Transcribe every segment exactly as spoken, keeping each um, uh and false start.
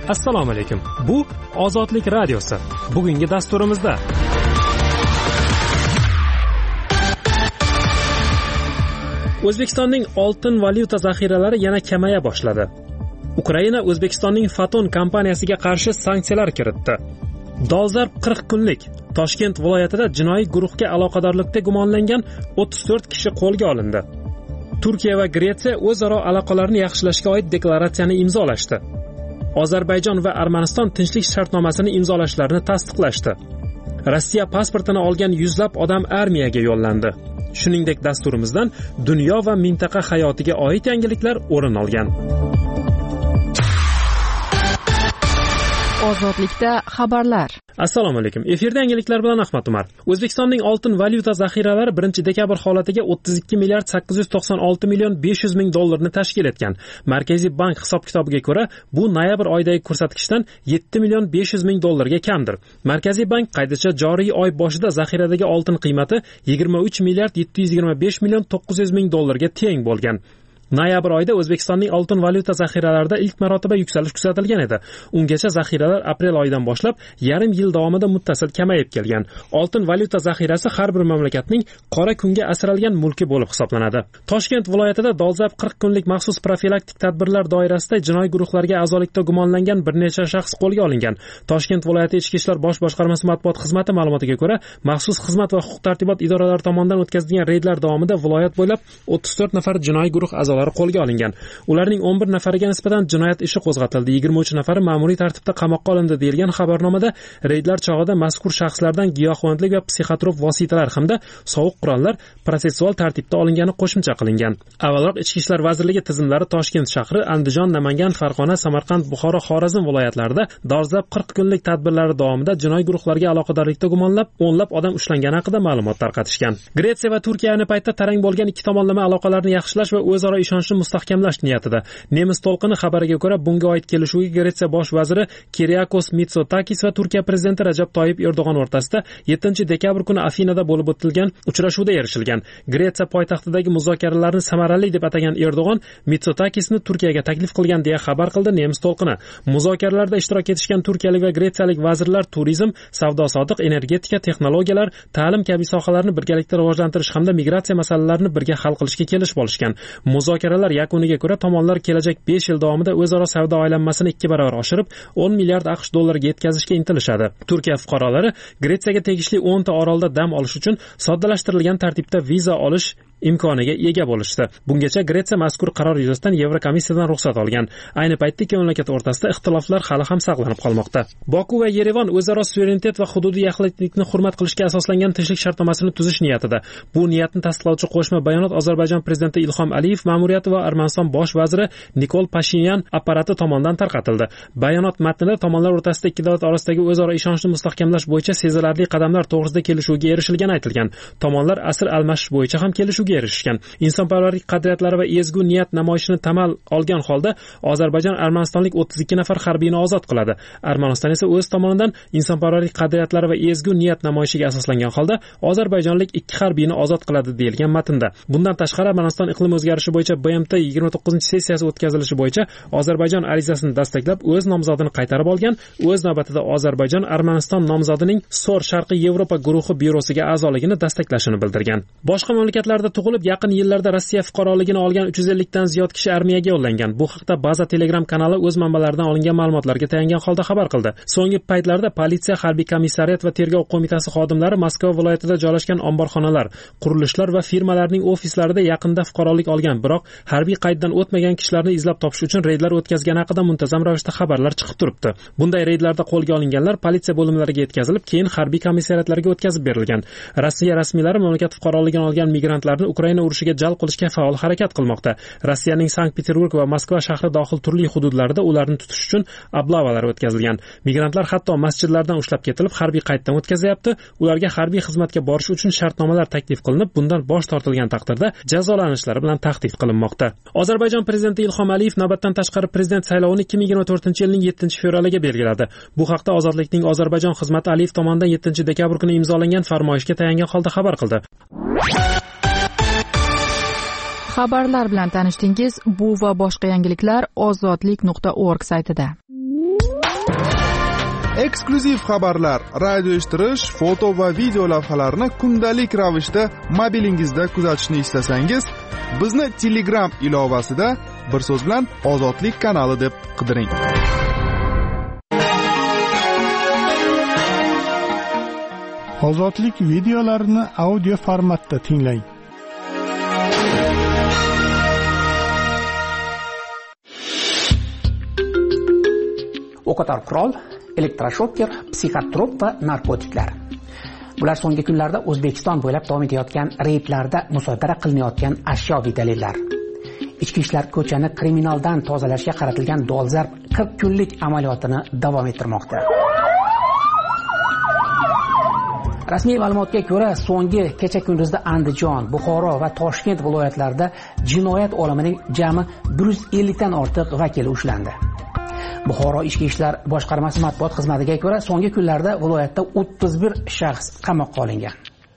Assalomu alaykum. Bu Ozodlik radiosi. Bugungi dasturimizda O'zbekistonning oltin valyuta zaxiralari yana kamaya boshladi. Ukraina O'zbekistonning Foton kompaniyasiga qarshi sanksiyalar kiritdi. Dolzarb qirq kunlik Toshkent viloyatida jinoiy guruhga aloqadorlikda gumonlangan o'ttiz to'rt kishi qo'lga olindi. Turkiya va Gretsiya o'zaro aloqalarni yaxshilashga oid deklaratsiyani imzolashdi. Ozarbayjon va Armaniston tinchlik shartnomasini imzolashlarini tasdiqlashdi. Rossiya pasportini olgan yuzlab odam armiyaga yo'llandi. Shuningdek, dasturimizdan dunyo va mintaqa hayotiga oid yangiliklar o'rin olgan. Ozodlikda xabarlar. Assalomu alaykum. Efirda yangiliklar bilan Ahmad Umar. O'zbekistonning oltin valyuta zaxiralari birinchi dekabr holatiga o'ttiz ikki milliard sakkiz yuz to'qson olti million besh yuz ming dollarni tashkil etgan. Markaziy bank hisob-kitobiga ko'ra, bu noyabr oyidagi ko'rsatkichdan yetti million besh yuz ming dollarga kamdir. Markaziy bank qaydishicha, joriy oy boshida zaxiradagi oltin qiymati yigirma uch milliard yetti yuz yigirma besh million to'qqiz yuz ming dollarga teng bo'lgan. Noyabr oyida O'zbekistonning oltin valyuta zaxiralarida ilk marotaba yuksalish kuzatilgan edi. Ungacha zaxiralar aprel oyidan boshlab yarim yil davomida muttasil kamayib kelgan. Oltin valyuta zaxirasi har bir mamlakatning qora kunga asralgan mulki bo'lib hisoblanadi. Toshkent viloyatida dolzarb qirq kunlik maxsus profilaktik tadbirlar doirasida jinoiy guruhlarga a'zolikda gumonlangan bir necha shaxs qo'lga olingan. Toshkent viloyati Ichki ishlar bosh boshqarmasi matbuot xizmati ma'lumotiga ko'ra, maxsus xizmat va huquq-tartibot idoralari tomonidan o'tkazilgan reydlar davomida viloyat bo'ylab o'ttiz to'rt nafar jinoiy guruh a'zolari qo'lga olingan. Ularning o'n bir nafariga nisbatan jinoyat ishi qo'zg'atildi. yigirma uch nafari ma'muriy tartibda qamoqqa olindi deyilgan xabarnomada reydlar chog'ida mazkur shaxslardan giyohvandlik va psixotrop vositalar hamda sovuq qurollar protsessual tartibda olingani qo'shimcha qilingan. Avvalroq Ichki ishlar vazirligi tizimlari Toshkent shahri, Andijon, Namangan, Farg'ona, Samarqand, Buxoro, Xorazm viloyatlarida dolzarb qirq kunlik tadbirlari davomida jinoiy guruhlarga aloqadorlikda gumonlab o'nlab odam ushlangani haqida ma'lumot tarqatishgan. Gretsiya va Turkiya ayni paytda tarang bo'lgan ikki tomonlama aloqalarni yaxshilash va o'zaro ishonchni mustahkamlash niyatida. Nemis to'lqini xabariga ko'ra, bunga oid kelishuvga Gretsiya bosh vaziri Kyriakos Mitsotakis va Turkiya prezidenti Rajab Toyyib Erdo'g'on o'rtasida yettinchi dekabr kuni Afinada bo'lib o'tilgan uchrashuvda erishilgan. Gretsiya poytaxtidagi muzokaralarni samarali deb atagan Erdo'g'on Mitsotakisni Turkiyaga taklif qilgan deya xabar qildi Nemis to'lqini. Muzokaralarda ishtirok etishgan turkiyalik va gretsiyalik vazirlar turizm, savdo-sotiq, energetika, texnologiyalar, ta'lim kabi sohalarni birgalikda rivojlantirish hamda migratsiya masalalarini birga hal qilishga kelishib olishgan. Muzokaralar yakuniga ko'ra tomonlar kelajak besh yil davomida o'zaro savdo aylanmasini ikki barobar oshirib, o'n milliard AQSh dollariga yetkazishga intilishadi. Turkiya fuqarolari Gretsiyaga tegishli o'n ta orolda dam olish uchun soddalashtirilgan tartibda viza olish imkoniga ega bo'lishdi. Bungacha Gretsiya mazkur qaror yuzasidan Yevrokomissiyadan ruxsat olgan. Ayni paytda ikki mamlakat o'rtasida ixtiloflar hali ham saqlanib qolmoqda. Boku va Yerevan o'zaro suverenitet va hududiy yaxlitlikni hurmat qilishga asoslangan tinchlik shartnomasini tuzish niyatida. Bu niyatni tasdiqlovchi qo'shma bayonot Ozarbayjon prezidenti Ilhom Aliyev ma'muriyati va Armaniston bosh vaziri Nikol Pashinyan apparati tomonidan tarqatildi. Bayonot matnida tomonlar o'rtasida ikki davlat orasidagi o'zaro ishonchni mustahkamlash bo'yicha sezilarli qadamlar to'g'risida kelishuvga erishilgani aytilgan. Tomonlar asr almashish bo'yicha ham kelishuvga erishgan. Insonparvarlik qadriyatlari va ezgu niyat namoyishini tamal olgan holda Ozarbayjon armanistonlik o'ttiz ikki nafar harbiyni ozod qiladi. Armaniston esa o'z tomonidan insonparvarlik qadriyatlari va ezgu niyat namoyishiga asoslangan holda ozarbayjonlik ikki harbiyni ozod qiladi deyilgan matnda. Bundan tashqari Armaniston iqlim o'zgarishi bo'yicha B M T yigirma to'qqizinchi sessiyasi o'tkazilishi bo'yicha Ozarbayjon arizasini dastaklab o'z nomzodini qaytarib olgan. O'z navbatida Ozarbayjon Armaniston nomzodining Sor Sharqiy Yevropa guruhi byurosiga a'zoligini dastaklashini bildirgan. Boshqa mamlakatlarda tug'ilib, yaqin yillarda Rossiya fuqaroligini olgan uch yuz ellik dan ziyod kishi armiyaga yo'llangan. Bu haqda Baza Telegram kanali o'z manbalaridan olingan ma'lumotlarga tayangan holda xabar qildi. So'nggi paytlarda politsiya, harbiy komissariyat va tergov qo'mitasi xodimlari Moskva viloyatida joylashgan omborxonalar, qurilishlar va firmalarning ofislarida yaqinda fuqarolik olgan, biroq harbiy qayddan o'tmagan kishilarni izlab topish uchun reydlar o'tkazgani haqida muntazam ravishda xabarlar chiqib turibdi. Bunday reydlarda qo'lga olinganlar politsiya bo'limlariga yetkazilib, keyin harbiy komissariyatlarga o'tkazib berilgan. Rossiya rasmiylari mamlakat fuqaroligini olgan migrantlarni Ukraina urushiga jalb qilishga faol harakat qilmoqda. Rossiyaning Sankt-Peterburg va Moskva shahri dohil turli hududlarida ularni tutish uchun oblavalar o'tkazilgan. Migrantlar hatto masjidlardan ushlab ketilib, harbiy qayddan o'tkazilyapti. Ularga harbiy xizmatga borish uchun shartnomalar taklif qilinib, bundan bosh tortilgan taqdirda jazolanishlari bilan tahdid qilinmoqda. Ozarbayjon prezidenti Ilhom Aliyev navbatdan tashqari prezident saylovini ikki ming yigirma to'rtinchi yilning yettinchi fevraliga belgiladi. Bu haqda Ozodlikning Ozarbayjon xizmati Aliyev tomonidan yettinchi dekabr kuni imzolangan farmoyishga tayangan holda xabar qildi. Xabarlar bilan tanishdingiz. Bu va boshqa yangiliklar ozodlik nuqta org saytida. Eksklyuziv xabarlar, radio eshittirish, foto va video lavhalarni kundalik ravishda mobilingizda kuzatishni istasangiz, bizni Telegram ilovasida bir so'z bilan Ozodlik kanali deb qidiring. Ozodlik videolarini audio formatda tinglang. O'qotar qurol, elektroshoker, psixotrop va narkotiklar. Bular so'nggi kunlarda O'zbekiston bo'ylab davom etayotgan reydlarda musodara qilinayotgan ashyoviy dalillar. Ichki ishlar ko'chani kriminaldan tozalashga qaratilgan dolzarb qirq kunlik amaliyotini davom ettirmoqda. Rasmiy ma'lumotga ko'ra, so'nggi kecha kunduzda Andijon, Buxoro va Toshkent viloyatlarida jinoyat olamining jami bir yuz ellik dan ortiq vakili ushlandi. Buxoro ichki ishlar boshqarmasi matbuot xizmatiga ko'ra, so'nggi kunlarda viloyatda o'ttiz bir shaxs qamoqqa olingan.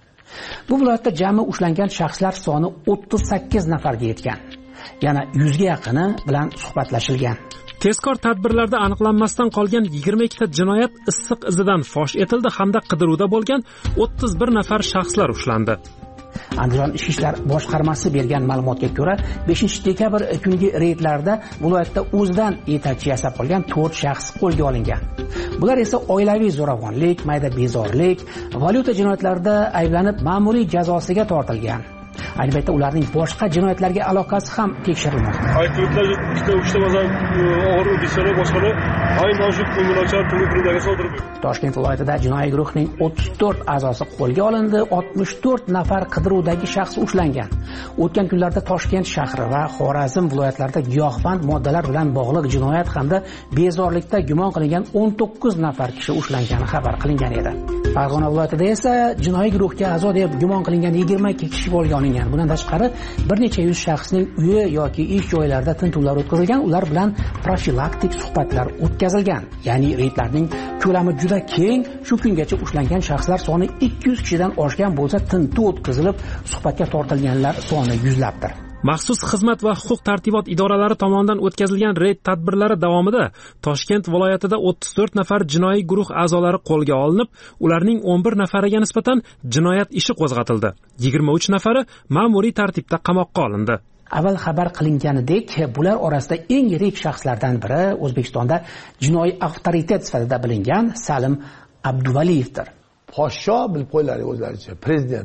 Bu viloyatda jami ushlangan shaxslar soni o'ttiz sakkiz nafarga yetgan. Yana yuzga yaqini bilan suhbatlashilgan. Tezkor tadbirlarda aniqlanmasdan qolgan yigirma ikkita jinoyat issiq izidan fosh etildi hamda qidiruvda bo'lgan o'ttiz bir nafar shaxslar ushlandi. Andijon ichki ishlar boshqarmasi bergan ma'lumotga ko'ra, beshinchi dekabr kungi reydlarda viloyatda o'zidan yetakchi yasab qolgan to'rt shaxs qo'lga olingan. Bular esa oilaviy zo'ravonlik, mayda bezorilik, valyuta jinoyatlarida ayblanib ma'muriy jazosiga tortilgan. Ayni paytda ularning boshqa jinoyatlarga aloqasi ham tekshirilmoqda. Aybdorlar ikkita uchta mazan og'ir o'zbekistonlik boshqani ay mavjud ko'ngilochar tunukrindagi sodir bo'ldi. Toshkent viloyatida jinoiy guruhning o'ttiz to'rt a'zosi qo'lga olindi, oltmish to'rt nafar qidiruvdagi shaxs ushlangan. O'tgan kunlarda Toshkent shahri va Xorazm viloyatlarida giyohvand moddalar bilan bog'liq jinoyat hamda bezorlikda gumon qilingan o'n to'qqiz nafar kishi ushlangani xabar qilingan edi. Farg'ona viloyatida esa jinoiy guruhga a'zo deb gumon qilingan yigirma ikki kishi qo'lga olingan. Bundan tashqari bir necha yuz shaxsning uyi yoki ish joylarida tintuvlar o'tkazilgan, ular bilan profilaktik suhbatlar o'tkazilgan. Ya'ni reydlarning ko'lami juda keng, shu kungacha ushlangan shaxslar soni ikki yuz kishidan oshgan bo'lsa, tintuv o'tkazilib, suhbatga tortilganlar soni yuzlabdir. Maxsus xizmat va huquq tartibot idoralari tomonidan o'tkazilgan reyd tadbirlari davomida Toshkent viloyatida o'ttiz to'rt nafar jinoiy guruh a'zolari qo'lga olinib, ularning o'n bir nafariga nisbatan jinoyat ishi qo'zg'atildi. yigirma uch nafari ma'muriy tartibda qamoqqa olindi. Avval xabar qilinganidek, bular orasida eng yirik shaxslardan biri O'zbekistonda jinoiy avtoritet sifatida bilingan Salim Abduvaliyevdir. Podsho bilib qo'yiladi o'zlaricha, prezident.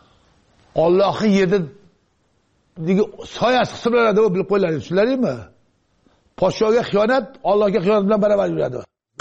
Allohning yerda degi soyasi hisoblanadi, u bilib qo'yiladi, tushunarlimi? Podshoga xiyonat Allohga xiyonat bilan baravar yuradi.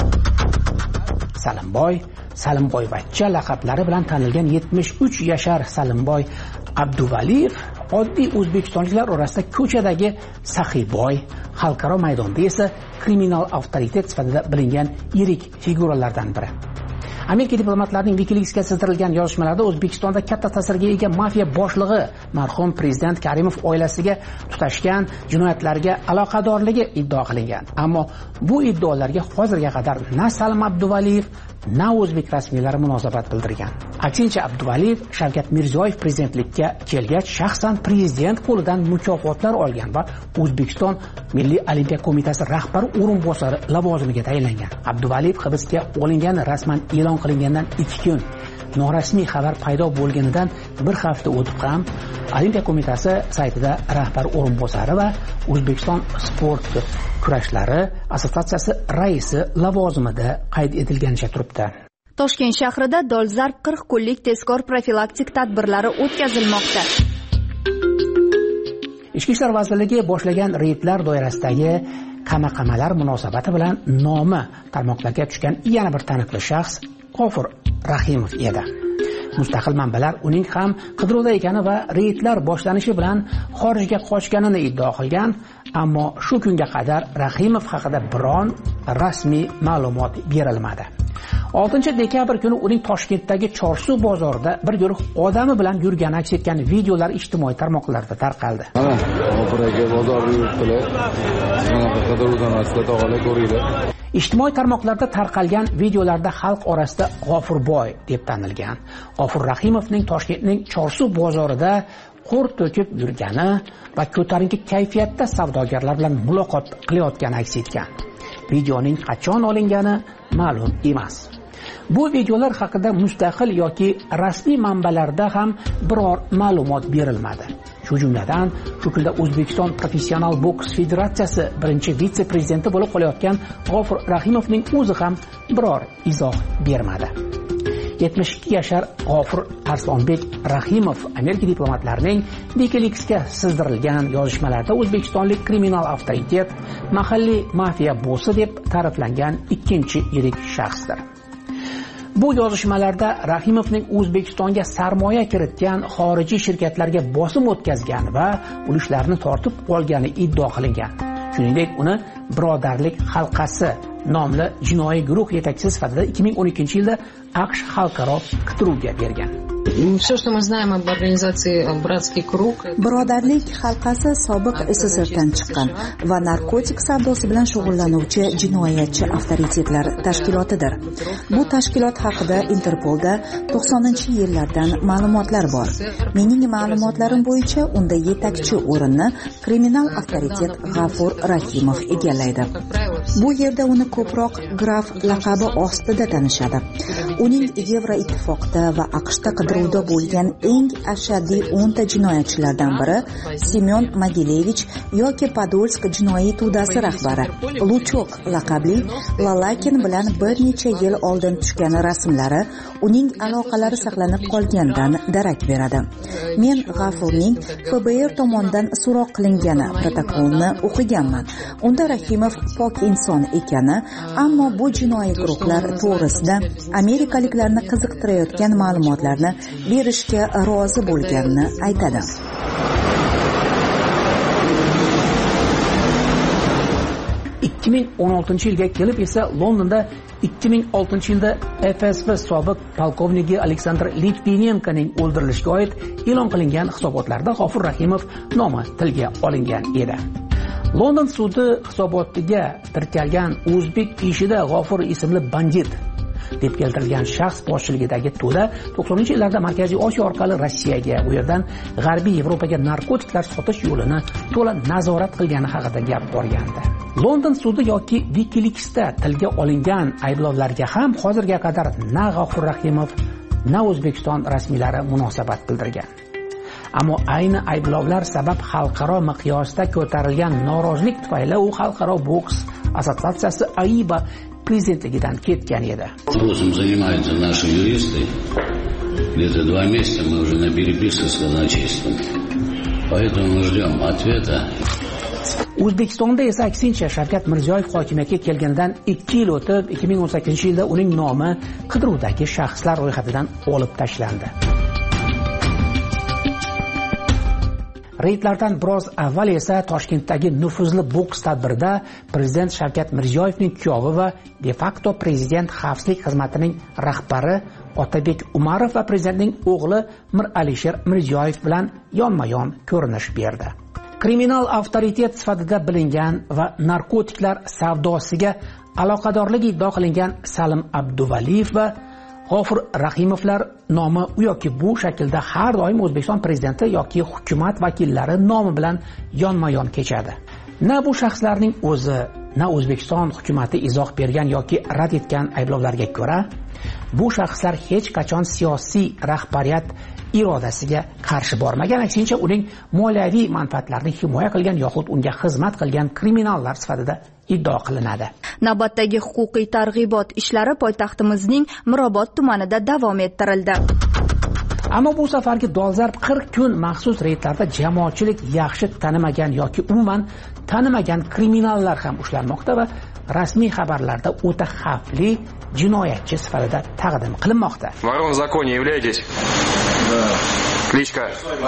Salimboy, Salimboyvachcha laqablari bilan tanilgan yetmish uch yashar Salimboy Abduvaliyev oddiy o'zbekistonliklar orasida ko'chadagi saxiyboy, xalqaro maydonda esa kriminal avtoritet sifatida bilingan yirik figuralardan biri. Amerika diplomatlarining WikiLeaksga sizdirilgan yozishmalarda O'zbekistonda katta ta'sirga ega mafiya boshlig'i marhum prezident Karimov oilasiga tutashgan jinoyatlarga aloqadorligi iddia qilingan. Ammo bu iddaolarga hozirga qadar na Salim Abduvaliyev, na o'zbek rasmiylari munosabat bildirgan. Aksincha, Abduvaliyev Shavkat Mirziyoyev prezidentlikka kelgach, shaxsan prezident qo'lidan mukofotlar olgan va O'zbekiston Milliy Olimpiya qo'mitasi rahbari o'rinbosari lavozimiga tayinlangan. Abduvaliyev hibsga olingani rasman e'lon qilingandan ikki kun, norasmiy xabar paydo bo'lganidan bir hafta o'tib ham Olimpiya qo'mitasi saytida rahbar o'rinbosari va O'zbekiston sport kurashlari assotsiatsiyasi raisi lavozimida qayd etilganicha turibdi. Toshkent shahrida dolzarb qirq kunlik tezkor profilaktik tadbirlari o'tkazilmoqda. Ichki ishlar vazirligi boshlagan reydlar doirasidagi qamaqamalar munosabati bilan nomi tarmoqlarga tushgan yana bir taniqli shaxs G'ofur Rahimov edi. Mustaqil manbalar uning ham qidiruvda ekani va reydlar boshlanishi bilan xorijga qochganini iddao qilgan, ammo shu kunga qadar Rahimov haqida biron rasmiy ma'lumot berilmadi. oltinchi dekabr kuni uning Toshkentdagi Chorsu bozorida bir guruh odami bilan yurgani aks etgan videolar ijtimoiy tarmoqlarda tarqaldi. Mana, G'ofuraga bozor yuribdilar. Mana qidiruvdan asla tog'ala ko'ringlar. Ijtimoiy tarmoqlarda tarqalgan videolarda xalq orasida G'ofurboy deb tanilgan. G'ofur Rahimovning Toshkentning Chorsu bozorida qo'r to'kib yurgani va ko'tarinki kayfiyatda savdogarlar bilan muloqot qilayotgani aks etgan. videoning qachon olingani ma'lum emas. Bu videolar haqida mustaqil yoki rasmiy manbalarda ham biror ma'lumot berilmadi. Shu jumladan, shu kunda O'zbekiston Professional boks federatsiyasi birinchi vitse-prezidenti bo'lib qolayotgan G'ofur Rahimovning o'zi ham biror izoh bermadi. yetmish ikki yashar G'ofur Arslonbek Rahimov Amerika diplomatlarining WikiLeaksga sizdirilgan yozishmalarda o'zbekistonlik kriminal avtoritet, mahalliy mafiya bossi deb ta'riflangan ikkinchi yirik shaxsdir. Bu yozishmalarda Rahimovning O'zbekistonga sarmoya kiritgan xorijiy shirkatlarga bosim o'tkazgan va ulushlarni tortib olgani iddio qilingan. Shuningdek, uni Birodarlik halqasi nomli jinoiy guruh yetakchisi sifatida ikki ming o'n ikkinchi yilda AQSh xalqaro qidiruvga bergan. Все, что мы знаем об организации «Братский круг». Birodarlik halqasi sobiq SSRdan chiqqan va narkotik savdosi bilan shug'ullanuvchi jinoyatchi avtoritetlar tashkilotidir. Bu tashkilot haqida Interpolda to'qsoninchi yillardan ma'lumotlar bor. Mening ma'lumotlarim bo'yicha unda yetakchi o'rinni kriminal avtoritet G'afur Rahimov egallaydi. Bu yerda uni ko'proq graf laqabi ostida tanishadi. Uning Yevroittifoqda va AQShda qidiruvda bo'lgan eng ashaddiy o'nta jinoyatchilardan biri Semyon Mogilevich yoki Podolsk jinoiy to'dasi rahbari Luchok laqabli Lalakin bilan bir necha yil oldin tushgan rasmlari uning aloqalari saqlanib qolganidan darak beradi. Men G'afurning F B R tomonidan so'roq qilingani protokolni o'qiganman. Unda Rahimov pok inson ekani, ammo bu jinoiy guruhlar to'g'risida amerikaliklarni qiziqtirayotgan ma'lumotlarni berishga rozi bo'lganini aytadi. ikki ming o'n oltinchi yilga kelib esa Londonda ikki ming oltinchi yilda F S B sobiq polkovniki Aleksandr Litvinenkoning o'ldirilishiga oid e'lon qilingan hisobotlarda G'ofur Rahimov nomi tilga olingan edi. London sudi hisobotiga kiritilgan o'zbek ishida G'ofur ismli bandit deb keltirilgan shaxs boshchiligidagi to'da to'qsoninchi yillarda Markaziy Osiyo orqali Rossiyaga, u yerdan G'arbiy Yevropaga narkotiklar sotish yo'lini to'la nazorat qilgani haqida gap borgandi. London sudi yoki WikiLeaksda tilga olingan ayblovlarga ham hozirga qadar na G'ofur Rahimov, na O'zbekiston rasmiylari munosabat bildirgan. Ammo ayni ayblovlar sabab xalqaro miqyosda ko'tarilgan norozilik tufayli u xalqaro boks assotsiatsiyasi A I B A prezidentligidan ketgan edi. Вопросом занимаются наши юристы. Где-то два месяца мы уже на переписке с казначейством. Поэтому мы ждем ответа. O'zbekistonda esa aksincha Shavkat Mirziyoyev hokimiyatga kelganidan ikki yil o'tib, ikki ming o'n sakkizinchi yilda uning nomi qidiruvdagi shaxslar ro'yxatidan olib tashlandi. Reydlardan biroz avval esa Toshkentdagi nufuzli boks tadbirida prezident Shavkat Mirziyoyevning kuyovi va de facto prezident xavfsizlik xizmatining rahbari Otabek Umarov va prezidentning o'g'li Miralisher Mirziyoyev bilan yonma-yon ko'rinish berdi. Kriminal avtoritet sifatida bilingan va narkotiklar savdosiga aloqadorligi iddio qilingan Salim Abduvaliyev va G'ofur Rahimovlar nomi u yoki bu shaklda har doim O'zbekiston prezidenti yoki hukumat vakillari nomi bilan yonma-yon kechadi. Na bu shaxslarning o'zi, na O'zbekiston hukumatı izoh bergan yoki rad etgan ayblovlarga ko'ra, bu shaxslar hech qachon siyosiy rahbariyat irodasiga qarshi bormagan, aksincha uning moliyaviy manfaatlarini himoya qilgan yoxud unga xizmat qilgan kriminallar sifatida iddio qilinadi. Navbatdagi huquqiy targ'ibot ishlari poytaxtimizning Mirobod tumanida davom ettirildi. Ammo bu safargi dolzarb qirq kun maxsus reydlarda jamoatchilik yaxshi tanimagan yoki umuman tanimagan kriminallar ham ushlanmoqda va rasmiy xabarlarda o'ta xavfli jinoyatchi sifatida taqdim qilinmoqda. Ворон в законе являетесь? Да. Кличка?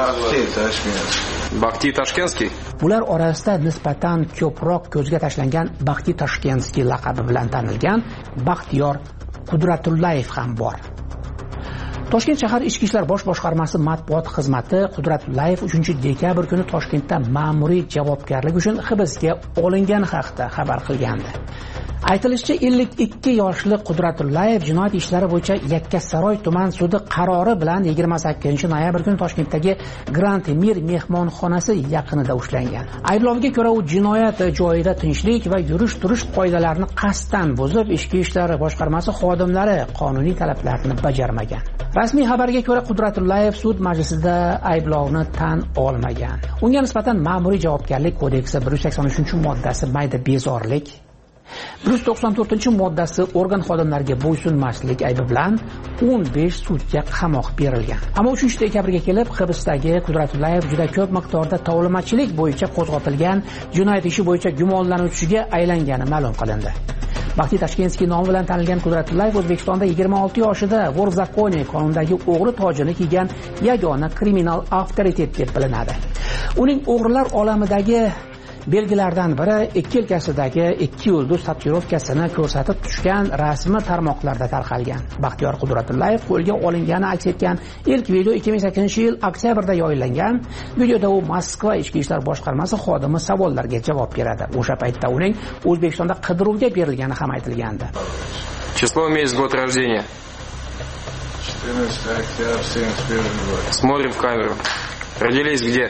Бахти Tashkenskiy. Bular orasida nisbatan ko'proq ko'zga tashlangan Baxti Tashkenskiy laqabi bilan tanilgan Baxtiyor Qudratullayev ham bor. Toshkent shahar Ichki ishlar bosh boshqarmasi matbuot xizmati Qudratullayev uchinchi dekabr kuni Toshkentda ma'muriy javobgarlik uchun hibsga olingani haqida xabar qilgandi. Aytilishicha ellik ikki yoshli Qudratullayev jinoyat ishlari bo'yicha Yakkasaroy tuman sudi qarori bilan yigirma sakkizinchi noyabr kuni Toshkentdagi Grand Emir mehmonxonasi yaqinida ushlangan. Ayblovga ko'ra u jinoyat joyida tinchlik va yurish-turish qoidalarini qasddan buzib, ichki ishlar boshqarmasi xodimlari qonuniy talablarni bajarmagan. Rasmiy xabarga ko'ra Qudratullayev sud majlisida ayblovni tan olmagan. Unga nisbatan ma'muriy javobgarlik kodeksi bir yuz sakson uchinchi moddasi mayda bezorlik, bir yuz to'qson to'rtinchi moddasi organ xodimlariga bo'ysunmaslik aybi bilan o'n besh sudga qamoq berilgan. Ammo uchinchi dekabrga kelib hibsdagi Qudratullayev juda ko'p miqdorda tovlamachilik bo'yicha qo'zg'atilgan jinoyat ishi bo'yicha gumonlanuvchiga aylangani ma'lum qilindi. Baxtiy Tashkentskiy nomi bilan tanilgan Qudratullayev O'zbekistonda yigirma olti yoshida Vor в законе qonundagi o'g'ri tojini kiygan yagona kriminal avtoritet deb bilinadi. Uning o'g'rilar olamidagi belgilardan biri ikki yelkasidagi ikki yulduz tatuirovkasini ko'rsatib tushgan rasmi tarmoqlarda tarqalgan. Baxtiyor Qudratullayev qo'lga olingani aks etgan ilk video ikki ming sakkizinchi yil oktyabrda yoyillangan. Videoda u Moskva ichki ishlar boshqarmasi xodimi savollarga javob beradi. O'sha paytda uning O'zbekistonda qidiruvga berilgani ham aytilgandi. Число, месяц, год рождения. четырнадцатое октября семьдесят первого года. Смотрим в камеру. Родились где?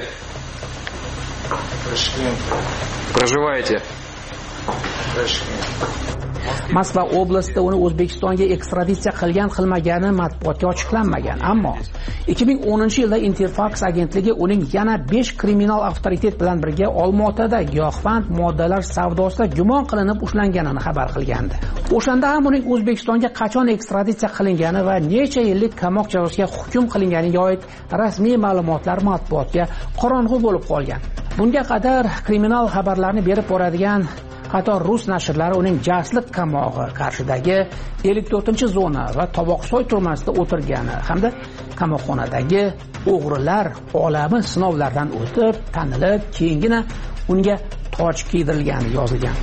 Ташкент. Проживаете? Ташкент. Moskva oblastida uni O'zbekistonga ekstraditsiya qilgan qilmagani matbuotga ochiqlanmagan. Ammo ikki ming o'ninchi yilda Interfax agentligi uning yana besh kriminal avtoritet bilan birga Olmaotada giyohvand moddalar savdosida gumon qilinib ushlanganini xabar qilgandi. O'shanda ham uning O'zbekistonga qachon ekstraditsiya qilingani va necha yillik qamoq jazosiga hukm qilinganiga oid rasmiy ma'lumotlar matbuotga qorong'u bo'lib qolgan. Bunga qadar kriminal xabarlarni berib boradigan qator rus nashrlari uning jasliq qamog'i qarshidagi ellik to'rtinchi zona va Toboqsoy turmasida o'tirgani hamda qamoqxonadagi o'g'rilar olami sinovlardan o'tib, tanilib, keyingina unga toj kiydirilgani yozilgan.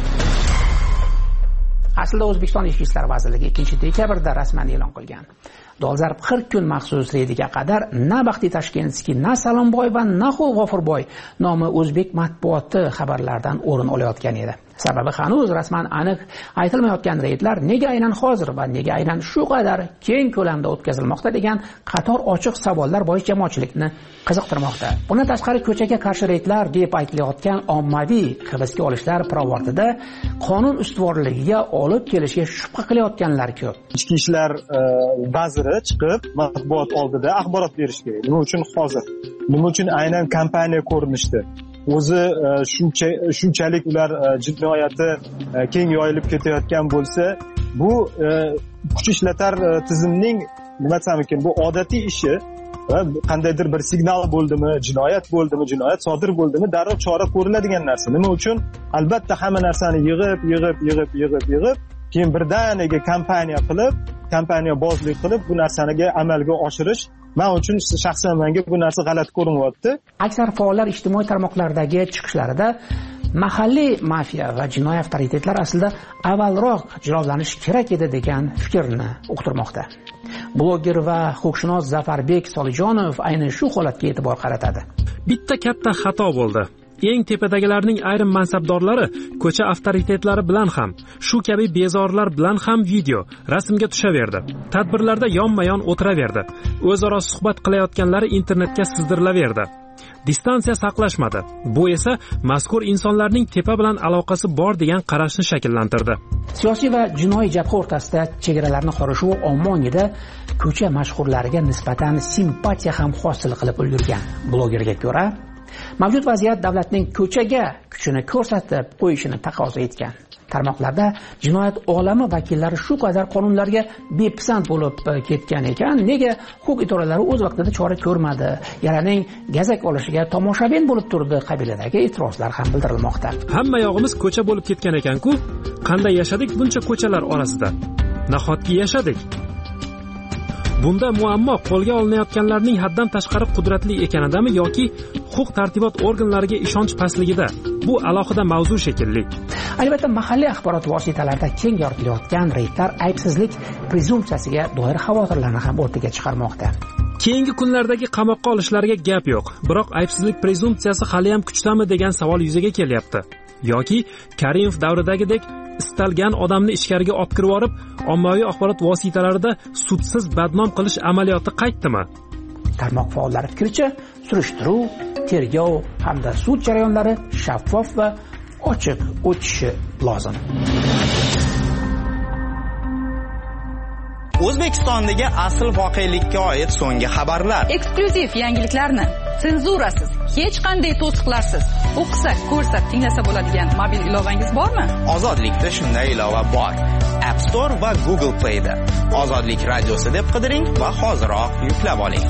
Aslida O'zbekiston Ichki ishlar vazirligi ikkinchi dekabrda rasman e'lon qilgan. Dolzarb qirq kun maxsus reydiga qadar na Baxtiy Tashkentskiy, na Salomboy va na G'ofurboy nomi o'zbek matbuoti xabarlaridan o'rin olayotgan edi. Sababi hanuz rasman aniq aytilmayotgan reydlar nega aynan hozir va nega aynan shu qadar keng ko'lamda o'tkazilmoqda degan qator ochiq savollar bois jamoatchilikni qiziqtirmoqda. Bundan tashqari ko'chaga qarshi reydlar deb aytilayotgan ommaviy hibsga olishlar pirovardida qonun ustuvorligiga olib kelishiga shubha qilayotganlar ko'p. Ichki ishlar vaziri chiqib matbuot oldida axborot berish kerak. Nima uchun hozir? Nima uchun aynan kompaniya ko'rinishdi? O'zi shuncha shunchalik ular jinoyati keng yoyilib ketayotgan bo'lsa, bu kuch ishlatar tizimning nima desam ekan, bu odatiy ishi va qandaydir bir signal bo'ldimi, jinoyat bo'ldimi, jinoyat sodir bo'ldimi, darrov chora ko'riladigan narsa. Nima uchun? Albatta hamma narsani yig'ib, yig'ib, yig'ib, yig'ib, yig'ib, keyin birdaniga kompaniya qilib, kompaniya bozlik qilib bu narsaniga amalga oshirish men uchun shaxsan menga bu narsa g'alati ko'rinyapti. Aksar faollar ijtimoiy tarmoqlardagi chiqishlarida mahalliy mafiya va jinoiy avtoritetlar aslida avvalroq jilovlanishi kerak edi degan fikrni uqtirmoqda. Bloger va huquqshunos Zafarbek Solijonov aynan shu holatga e'tibor qaratadi. Bitta katta xato bo'ldi. Eng tepadagilarning ayrim mansabdorlari ko'cha avtoritetlari bilan ham, shu kabi bezorlar bilan ham video, rasmga tushaverdi. Tadbirlarda yonma-yon o'tiraverdi. O'zaro suhbat qilayotganlari internetga sizdirilaverdi. Distansiya saqlashmadi. Bu esa mazkur insonlarning tepa bilan aloqasi bor degan qarashni shakllantirdi. Siyosiy va jinoiy jabha o'rtasida chegaralarni qorishuv ommongida ko'cha mashhurlariga nisbatan simpatiya ham hosil qilib ulgurgan. Blogerga ko'ra, mavjud vaziyat davlatning ko'chaga kuchini ko'rsatib qo'yishini taqozo etgan. Tarmoqlarda jinoyat olami vakillari shu qadar qonunlarga bepisand bo'lib ketgan ekan, nega huquq idoralari o'z vaqtida chora ko'rmadi? Yaraning gazak olishiga tomoshabin bo'lib turdi qabilidagi e'tirozlar ham bildirilmoqda. Hamma yog'imiz ko'cha bo'lib ketgan ekan-ku, qanday yashadik buncha ko'chalar orasida? Nahotki yashadik? Bunda muammo qo'lga olinayotganlarning haddan tashqari qudratli ekanidami yoki huquq tartibot organlariga ishonch pastligida? Bu alohida mavzu shekilli. Albatta, mahalliy axborot vositalarida keng yoritilayotgan reydlar aybsizlik prezumpsiyasiga doir xavotirlarni ham o'rtaga chiqarmoqda. Keyingi kunlardagi qamoqqa olishlarga gap yo'q, biroq aybsizlik prezumpsiyasi hali ham kuchdami degan savol yuzaga kelyapti. Yoki Karimov davridagidek istalgan odamni ichkariga olib kirib borib, ommaviy axborot vositalarida sudsiz badnom qilish amaliyoti qaytdimi? Tarmoq faollari fikricha, surishtiruv, tergov hamda sud jarayonlari shaffof va ochiq o'tishi lozim. O'zbekistondagi asl voqelikka oid so'nggi xabarlar. Eksklyuziv yangiliklarni senzurasiz, hech qanday to'siqlarsiz o'qisa, ko'rsa, tinglasa bo'ladigan mobil ilovangiz bormi? Ozodlikda shunday ilova bor. App Store va Google Play da. Ozodlik radiosi deb qidiring va hoziroq yuklab oling.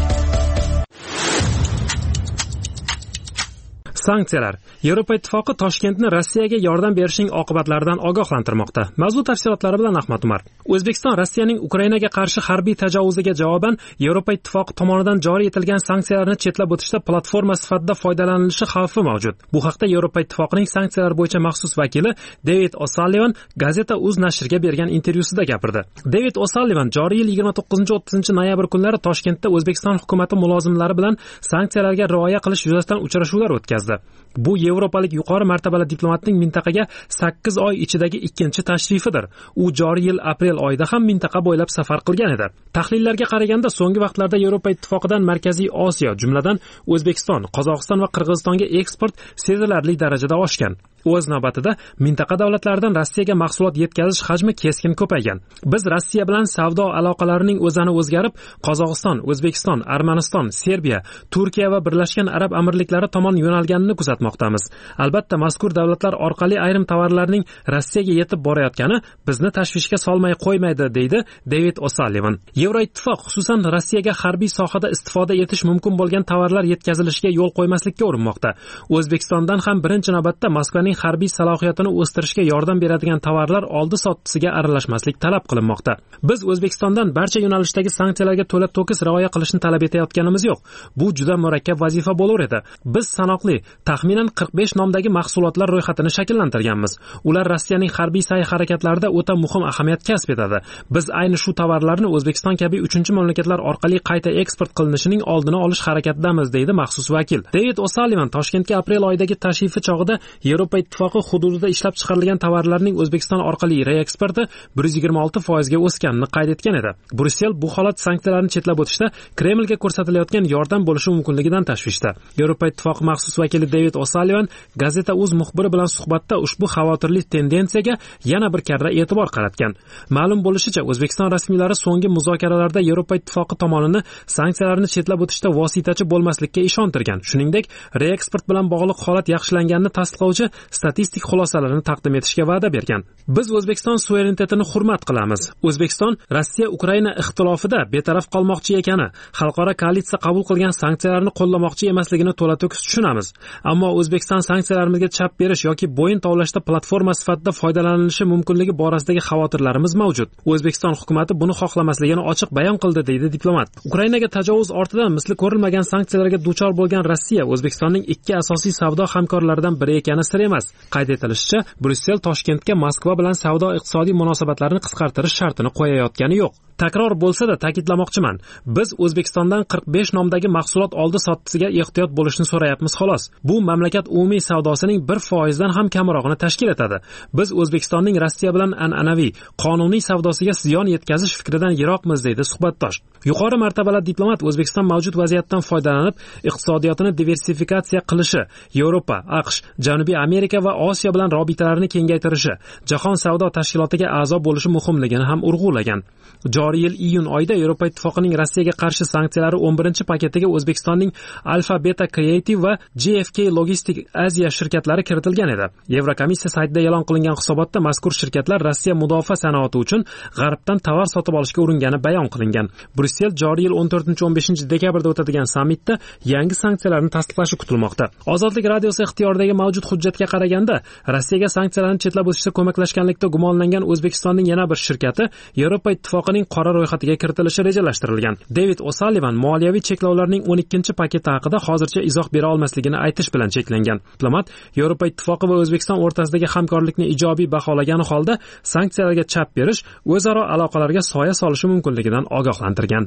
Sanksiyalar. Yevropa Ittifoqi Toshkentni Rossiyaga yordam berishning oqibatlaridan ogohlantirmoqda. Mavzu tafsilotlari bilan Ahmad Umar. O'zbekiston Rossiyaning Ukrainaga qarshi harbiy tajovuziga javoban Yevropa Ittifoqi tomonidan joriy etilgan sanksiyalarni chetlab o'tishda platforma sifatida foydalanilishi xavfi mavjud. Bu haqda Yevropa Ittifoqining sanksiyalar bo'yicha maxsus vakili David O'Sullivan Gazeta uz nashriga bergan intervyusida gapirdi. David O'Sullivan joriy yil yigirma to'qqizinchi o'ttizinchi noyabr kunlari Toshkentda O'zbekiston hukumatı mulozimlari bilan sanksiyalarga rioya qilish yuzasidan uchrashuvlar o'tkazdi. Bu yevropalik yuqori martabali diplomatning mintaqaga sakkiz oy ichidagi ikkinchi tashrifidir. U joriy yil aprel oyida ham mintaqa bo'ylab safar qilgan edi. Tahlillarga qaraganda so'nggi vaqtlarda Yevropa Ittifoqidan Markaziy Osiyo, jumladan O'zbekiston, Qozog'iston va Qirg'izistonga eksport sezilarli darajada oshgan. O'z navbatida mintaqa davlatlaridan Rossiyaga mahsulot yetkazish hajmi keskin ko'paygan. Biz Rossiya bilan savdo aloqalarining o'zani o'zgarib, Qozog'iston, O'zbekiston, Armaniston, Serbiya, Turkiya va Birlashgan Arab Amirliklari tomon yo'nalganini kuzatmoqdamiz. Albatta, mazkur davlatlar orqali ayrim tovarlarning Rossiyaga yetib borayotgani bizni tashvishga solmay qo'ymaydi, deydi David O'Sullivan. Yevroittifoq xususan Rossiyaga harbiy sohada istifoda etish mumkin bo'lgan tovarlar yetkazilishiga yo'l qo'ymaslikka urinmoqda. O'zbekistondan ham birinchi navbatda Moskvaning harbiy salohiyatini o'stirishga yordam beradigan tovarlar oldi sottisiga aralashmaslik talab qilinmoqda. Biz O'zbekistondan barcha yo'nalishdagi sanksiyalarga to'la to'kis rioya qilishni talab etayotganimiz yo'q. Bu juda murakkab vazifa bo'lar edi. Biz sanoqli, taxminan qirq besh nomdagi mahsulotlar ro'yxatini shakllantirganmiz. Ular Rossiyaning harbiy sa'y-harakatlarida o'ta muhim ahamiyat kasb etadi. Biz ayni shu tovarlarni O'zbekiston kabi uchinchi mamlakatlar orqali qayta eksport qilinishining oldini olish harakatidamiz, deydi maxsus vakil. David O'Sullivan Toshkentga aprel oyidagi tashrifi chog'ida Yevropa Ittifoqi hududida ishlab chiqarilgan tovarlarning O'zbekiston orqali reeksporti bir yuz yigirma olti foizga o'sganini qayd etgan edi. Brussel bu holat sanksiyalarni chetlab o'tishda Kremlga ko'rsatilayotgan yordam bo'lishi mumkinligidan tashvishda. Yevropa Ittifoqi maxsus vakili David O'Sullivan Gazeta uz muxbiri bilan suhbatda ushbu xavotirli tendensiyaga yana bir karra e'tibor qaratgan. Ma'lum bo'lishicha, O'zbekiston rasmiylari so'nggi muzokaralarda Yevropa Ittifoqi tomonini sanksiyalarni chetlab o'tishda vositachi bo'lmaslikka ishontirgan. Shuningdek, reeksport bilan bog'liq holat yaxshilanganini tasdiqlovchi statistik xulosalarni taqdim etishga va'da bergan. Biz O'zbekiston suverenitetini hurmat qilamiz. O'zbekiston Rossiya-Ukraina ixtilofida betaraf qolmoqchi ekani, xalqaro koalitsiya qabul qilgan sanksiyalarni qo'llamoqchi emasligini to'la to'kis tushunamiz. Ammo O'zbekiston sanksiyalarimizga chap berish yoki bo'yin tovlashda platforma sifatida foydalanilishi mumkinligi borasidagi xavotirlarimiz mavjud. O'zbekiston hukumatı buni xohlamasligini ochiq bayon qildi, deydi diplomat. Ukrainaga tajovuz ortidan misli ko'rilmagan sanksiyalarga duchor bo'lgan Rossiya O'zbekistonning ikki asosiy savdo hamkorlaridan biri ekani sir emas. Qayd etilishicha, Brussel Toshkentga Moskva bilan savdo-iqtisodiy munosabatlarni qisqartirish shartini qo'yayotgani yo'q. Takror bo'lsa-da ta'kidlamoqchiman. Biz O'zbekistondan qirq besh nomdagi mahsulot oldi sottisiga ehtiyot bo'lishni so'rayapmiz xolos. Bu mamlakat umumiy savdosining bir foizdan ham kamrog'ini tashkil etadi. Biz O'zbekistonning Rossiya bilan an'anaviy, qonuniy savdosiga ziyon yetkazish fikridan yiroqmiz, deydi suhbatdosh. Yuqori martabali diplomat O'zbekiston mavjud vaziyatdan foydalanib, iqtisodiyotini diversifikatsiya qilishi, Yevropa, AQSh, Janubiy Amerika va Osiyo bilan robitalarini kengaytirishi, Jahon savdo tashkilotiga a'zo bo'lishi muhimligini ham urg'ulagan. Joriy yil iyun oyida Yevropa Ittifoqining Rossiyaga qarshi sanksiyalari o'n birinchi paketiga O'zbekistonning Alfa Beta Creative va J F K Logistic Asia shirkatlari kiritilgan edi. Yevrokomissiya saytida e'lon qilingan hisobotda mazkur shirkatlar Rossiya mudofaa sanoati uchun G'arbdan tovar sotib olishga uringani bayon qilingan. Brussel joriy yil o'n to'rtinchi o'n beshinchi dekabrda o'tadigan sammitda yangi sanksiyalarni tasdiqlashi kutilmoqda. Ozodlik radiosi ixtiyoridagi mavjud hujjatga qaraganda, Rossiyaga sanksiyalarni chetlab o'tishda ko'maklashganlikda gumonlangan O'zbekistonning yana bir shirkati Yevropa Ittifoqining qora ro'yxatiga kiritilishi rejalashtirilgan. David O'Sullivan moliyaviy cheklovlarning o'n ikkinchi paketi haqida hozircha izoh bera olmasligini aytish bilan cheklangan. Diplomat Yevropa Ittifoqi va O'zbekiston o'rtasidagi hamkorlikni ijobiy baholagani holda sanksiyalarga chap berish o'zaro aloqalarga soya solishi mumkinligidan ogohlantirgan.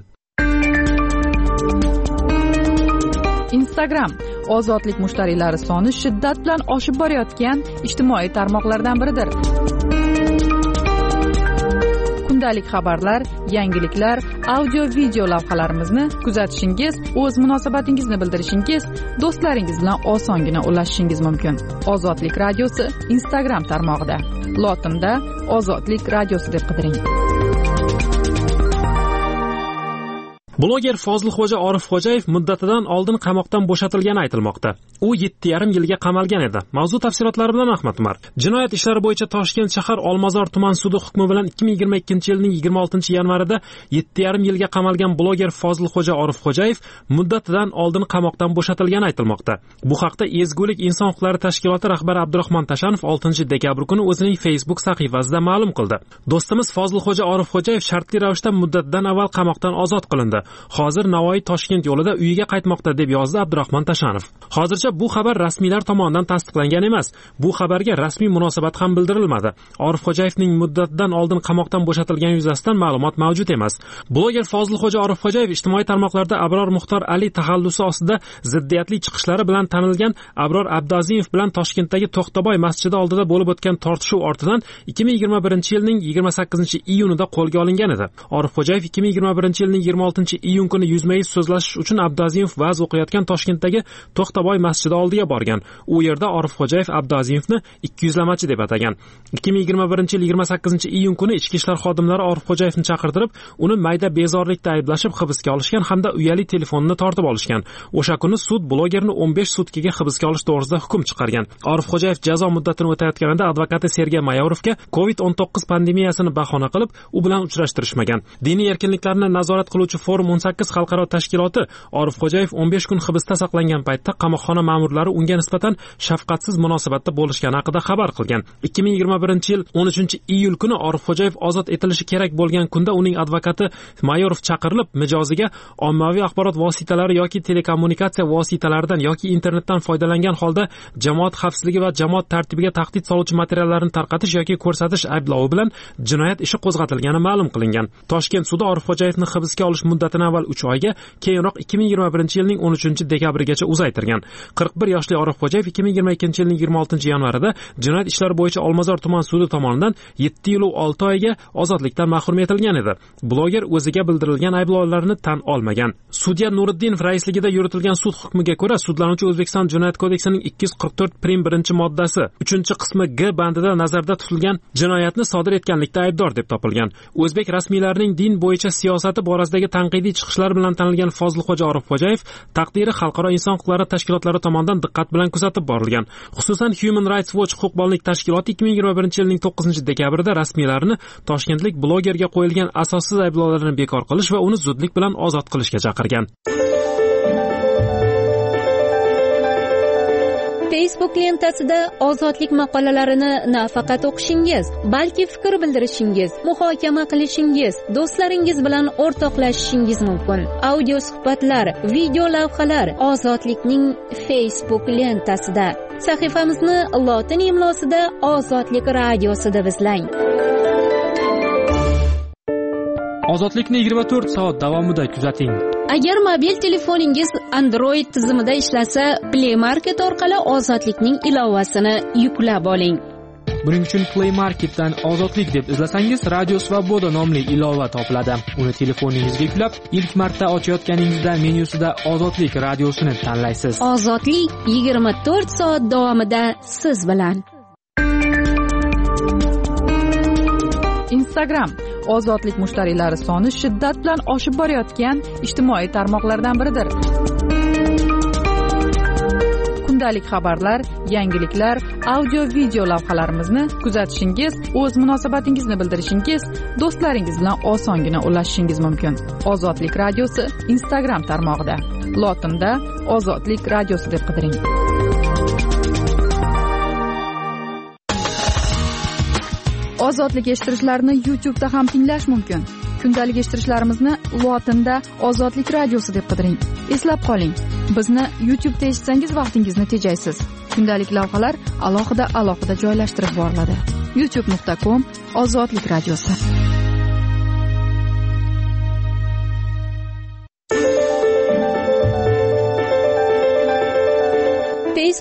Instagram ozodlik mushtariylari soni shiddat bilan oshib borayotgan ijtimoiy tarmoqlardan biridir. kundalik xabarlar, yangiliklar, audio video lavhalarimizni kuzatishingiz, o'z munosabatingizni bildirishingiz, do'stlaringiz bilan osongina ulashishingiz mumkin. Ozodlik radiosi Instagram tarmog'ida. Lotinda Ozodlik radiosi deb qidiring. Bloger Fozilxo'ja Orifxo'jayev muddatidan oldin qamoqdan bo'shatilgani aytilmoqda. U yetti yarim yilga qamalgan edi. Mavzu tafsilotlari bilan Ahmad Umar. Jinoyat ishlari bo'yicha Toshkent shahar Olmazor tuman sudi hukmi bilan ikki ming yigirma ikkinchi yilning yigirma oltinchi yanvarida yetti yarim yilga qamalgan bloger Fozilxo'ja Orifxo'jayev muddatidan oldin qamoqdan bo'shatilgani aytilmoqda. Bu haqda Ezgulik inson huquqlari tashkiloti rahbari Abdurahmon Tashanov oltinchi dekabr kuni o'zining Facebook sahifasida ma'lum qildi. Do'stimiz Fozilxo'ja Orifxo'jayev shartli ravishda muddatidan avval qamoqdan ozod qilindi. Hozir Navoiy Toshkent yo'lida uyiga qaytmoqda deb yozdi Abdurahmon Tashanov. Hozircha bu xabar rasmiylar tomonidan tasdiqlangan emas. Bu xabarga rasmiy munosabat ham bildirilmadi. Orifxo'jayevning muddatidan oldin qamoqdan bo'shatilgani yuzasidan ma'lumot mavjud emas. Bloger Fozilxo'ja Orifxo'jayev ijtimoiy tarmoqlarda Abror Muxtor Ali taxallusi ostida ziddiyatli chiqishlari bilan tanilgan Abror Abdazimov bilan Toshkentdagi To'xtaboy masjidi oldida bo'lib o'tgan tortishuv ortidan ikki ming yigirma birinchi yilning yigirma sakkizinchi iyunida qo'lga olingan edi. Orifxo'jayev ikki ming yigirma birinchi yilning yigirma oltinchi iyun kuni yuzma-yuz so'zlashish uchun Abdazimov va'z o'qiyotgan Toshkentdagi To'xtaboy masjidi oldiga borgan. U yerda Orifxo'jayev Abdazimovni ikki yuzlamachi deb atagan. ikki ming yigirma birinchi yil yigirma sakkizinchi iyun kuni ichki ishlar xodimlari Orifxo'jayevni chaqirtirib, uni mayda bezorlikda ayblashib hibsga olishgan hamda uyali telefonini tortib olishgan. O'sha kuni sud blogerni o'n besh sutkaga hibsga olish to'g'risida hukm chiqargan. Orifxo'jayev jazo muddatini o'tayotganida advokati Sergey Mayorovga kovid o'n to'qqiz pandemiyasini bahona qilib, u bilan uchrashtirishmagan. Diniy erkinliklarni nazorat qiluvchi Forum o'n sakkiz xalqaro tashkiloti Orifxo'jayev o'n besh kun hibsda saqlangan paytda qamoqxona ma'murlari unga nisbatan shafqatsiz munosabatda bo'lishgani haqida xabar qilgan. ikki ming yigirma birinchi yil o'n uchinchi iyul kuni Orifxo'jayev ozod etilishi kerak bo'lgan kunda uning advokati Mayorov chaqirilib, mijoziga ommaviy axborot vositalari yoki telekommunikatsiya vositalaridan yoki internetdan foydalangan holda jamoat xavfsizligi va jamoat tartibiga tahdid soluvchi materiallarni tarqatish yoki ko'rsatish ayblovi bilan jinoyat ishi qo'zg'atilgani ma'lum qilingan. Toshkent sudi Orifxo'jayevni hibsga olish muddatini avval uch oyga, keyinroq ikki ming yigirma birinchi yilning o'n uchinchi dekabrigacha uzaytirgan. qirq bir yoshli Orifxo'jayev ikki ming yigirma ikkinchi yilning yigirma oltinchi yanvarida jinoyat ishlari bo'yicha Olmazor tuman sudi tomonidan yetti yil olti oyga ozodlikdan mahrum etilgan edi. Bloger o'ziga bildirilgan ayblovlarni tan olmagan. Sudya Nuriddinov raisligida yuritilgan sud hukmiga ko'ra sudlanuvchi O'zbekiston Jinoyat kodeksining ikki yuz qirq to'rt prim birinchi moddasi uchinchi qismi G bandida nazarda tutilgan jinoyatni sodir etganlikda aybdor deb topilgan. O'zbek rasmiylarining din bo'yicha siyosati borasidagi tanqidiy chiqishlar bilan tanilgan Fozilxo'ja Orifxo'jayev taqdiri xalqaro inson huquqlari tashkilotlari tomonidan diqqat bilan kuzatib borilgan. Xususan Human Rights Watch huquqbonlik tashkiloti ikki ming yigirma birinchi yilning to'qqizinchi dekabrida rasmiylarni Toshkentlik blogerga qo'yilgan asossiz ayblovlarni bekor qilish va uni zudlik bilan ozod qilishga chaqirgan. Facebook lentasida ozodlik maqolalarini nafaqat o'qishingiz, balki fikr bildirishingiz, muhokama qilishingiz, do'stlaringiz bilan o'rtoqlashishingiz mumkin. Audio suhbatlar, video lavhalar Ozodlikning Facebook lentasida. Sahifamizni lotin imlosida Ozodlik radiosida izlang. Ozodlikni yigirma to'rt soat davomida kuzating. Agar mobil telefoningiz Android tizimida ishlasa, Play Market orqali Ozodlikning ilovasini yuklab oling. Buning uchun Play Marketdan Ozodlik deb izlasangiz, Radio Svoboda nomli ilova topiladi. Uni telefoningizga yuklab, ilk marta ochayotganingizda menyusida Ozodlik radiosini tanlaysiz. Ozodlik yigirma to'rt soat davomida siz bilan. Instagram Ozodlik mushtariylari soni shiddat bilan oshib borayotgan ijtimoiy tarmoqlardan biridir. Kundalik xabarlar, yangiliklar, audio video lavhalarimizni kuzatishingiz, o'z munosabatingizni bildirishingiz, do'stlaringiz bilan osongina ulashishingiz mumkin. Ozodlik radiosi Instagram tarmog'ida. Lotinda Ozodlik radiosi deb qidiring. Ozodlik eshittirishlarni YouTube'da ham tinglash mumkin. Kundalik eshittirishlarimizni lotinda Ozodlik radiosi deb qidiring. Eslab qoling, bizni YouTube'da eshitsangiz vaqtingizni tejaysiz. Kundalik lavhalar alohida-alohida joylashtirib boriladi. youtube nuqta com Ozodlik radiosi.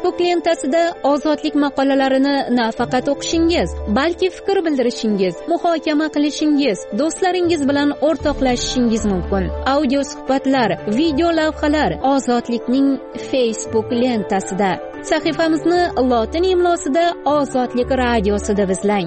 Facebook lentasida ozodlik maqolalarini nafaqat o'qishingiz, balki fikr bildirishingiz, muhokama qilishingiz, do'stlaringiz bilan o'rtoqlashishingiz mumkin. Audio suhbatlar, video lavhalar ozodlikning Facebook lentasida. Sahifamizni lotin imlosida Ozodlik radiosi deb izlang.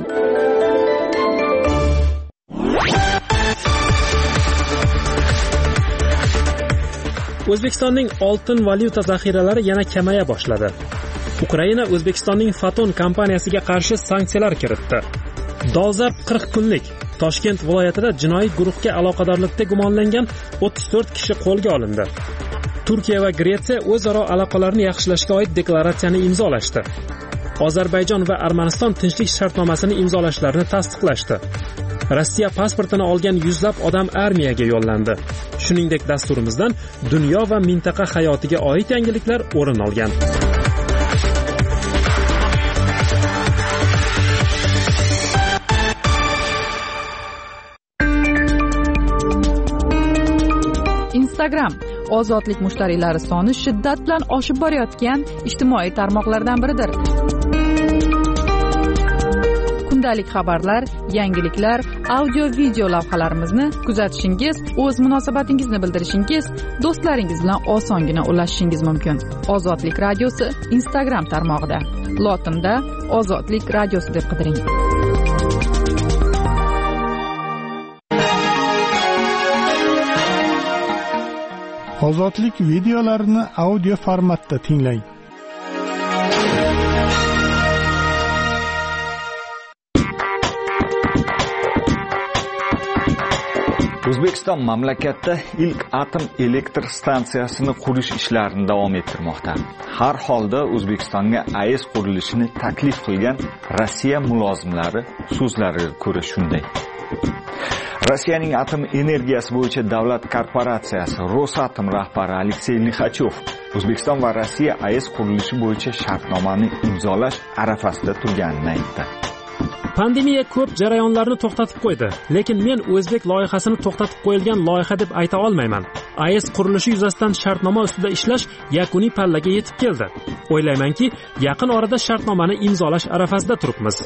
O'zbekistonning oltin valyuta zaxiralari yana kamaya boshladi. Ukraina O'zbekistonning Foton kompaniyasiga qarshi sanksiyalar kiritdi. Dolzarb qirq kunlik Toshkent viloyatida jinoiy guruhga aloqadorlikda gumonlangan o'ttiz to'rt kishi qo'lga olindi. Turkiya va Gretsiya o'zaro aloqalarni yaxshilashga oid deklaratsiyani imzolashdi. Ozarbayjon va Armaniston tinchlik shartnomasini imzolashlarini tasdiqlashdi. Rossiya pasportini olgan yuzlab odam armiyaga yo'llandi. Shuningdek, dasturimizdan dunyo va mintaqa hayotiga oid yangiliklar o'rin olgan. Instagram ozodlik mushtariylari soni shiddat bilan oshib borayotgan ijtimoiy tarmoqlardan biridir. Kundalik xabarlar, yangiliklar, audio video lavhalarimizni kuzatishingiz, o'z munosabatingizni bildirishingiz, do'stlaringiz bilan osongina ulashishingiz mumkin. Ozodlik radiosi Instagram tarmog'ida. Lotinda Ozodlik radiosi deb qidiring. Ozodlik videolarini audio formatda tinglang. O'zbekiston mamlakatda ilk atom elektr stansiyasini qurish ishlarini davom ettirmoqda. Har holda O'zbekistonga A E S qurilishini taklif qilgan Rossiya mulozimlari so'zlariga ko'ra shunday. Rossiyaning atom energiyasi bo'yicha davlat korporatsiyasi Rosatom rahbari Aleksey Lixachov O'zbekiston va Rossiya A E S qurilishi bo'yicha shartnomani imzolash arafasida turganini aytdi. Pandemiya ko'p jarayonlarni to'xtatib qo'ydi, lekin men o'zbek loyihasini to'xtatib qo'yilgan loyiha deb ayta olmayman. A E S qurilishi yuzasidan shartnoma ustida ishlash yakuniy pallaga yetib keldi. O'ylaymanki, yaqin orada shartnomani imzolash arafasida turibmiz.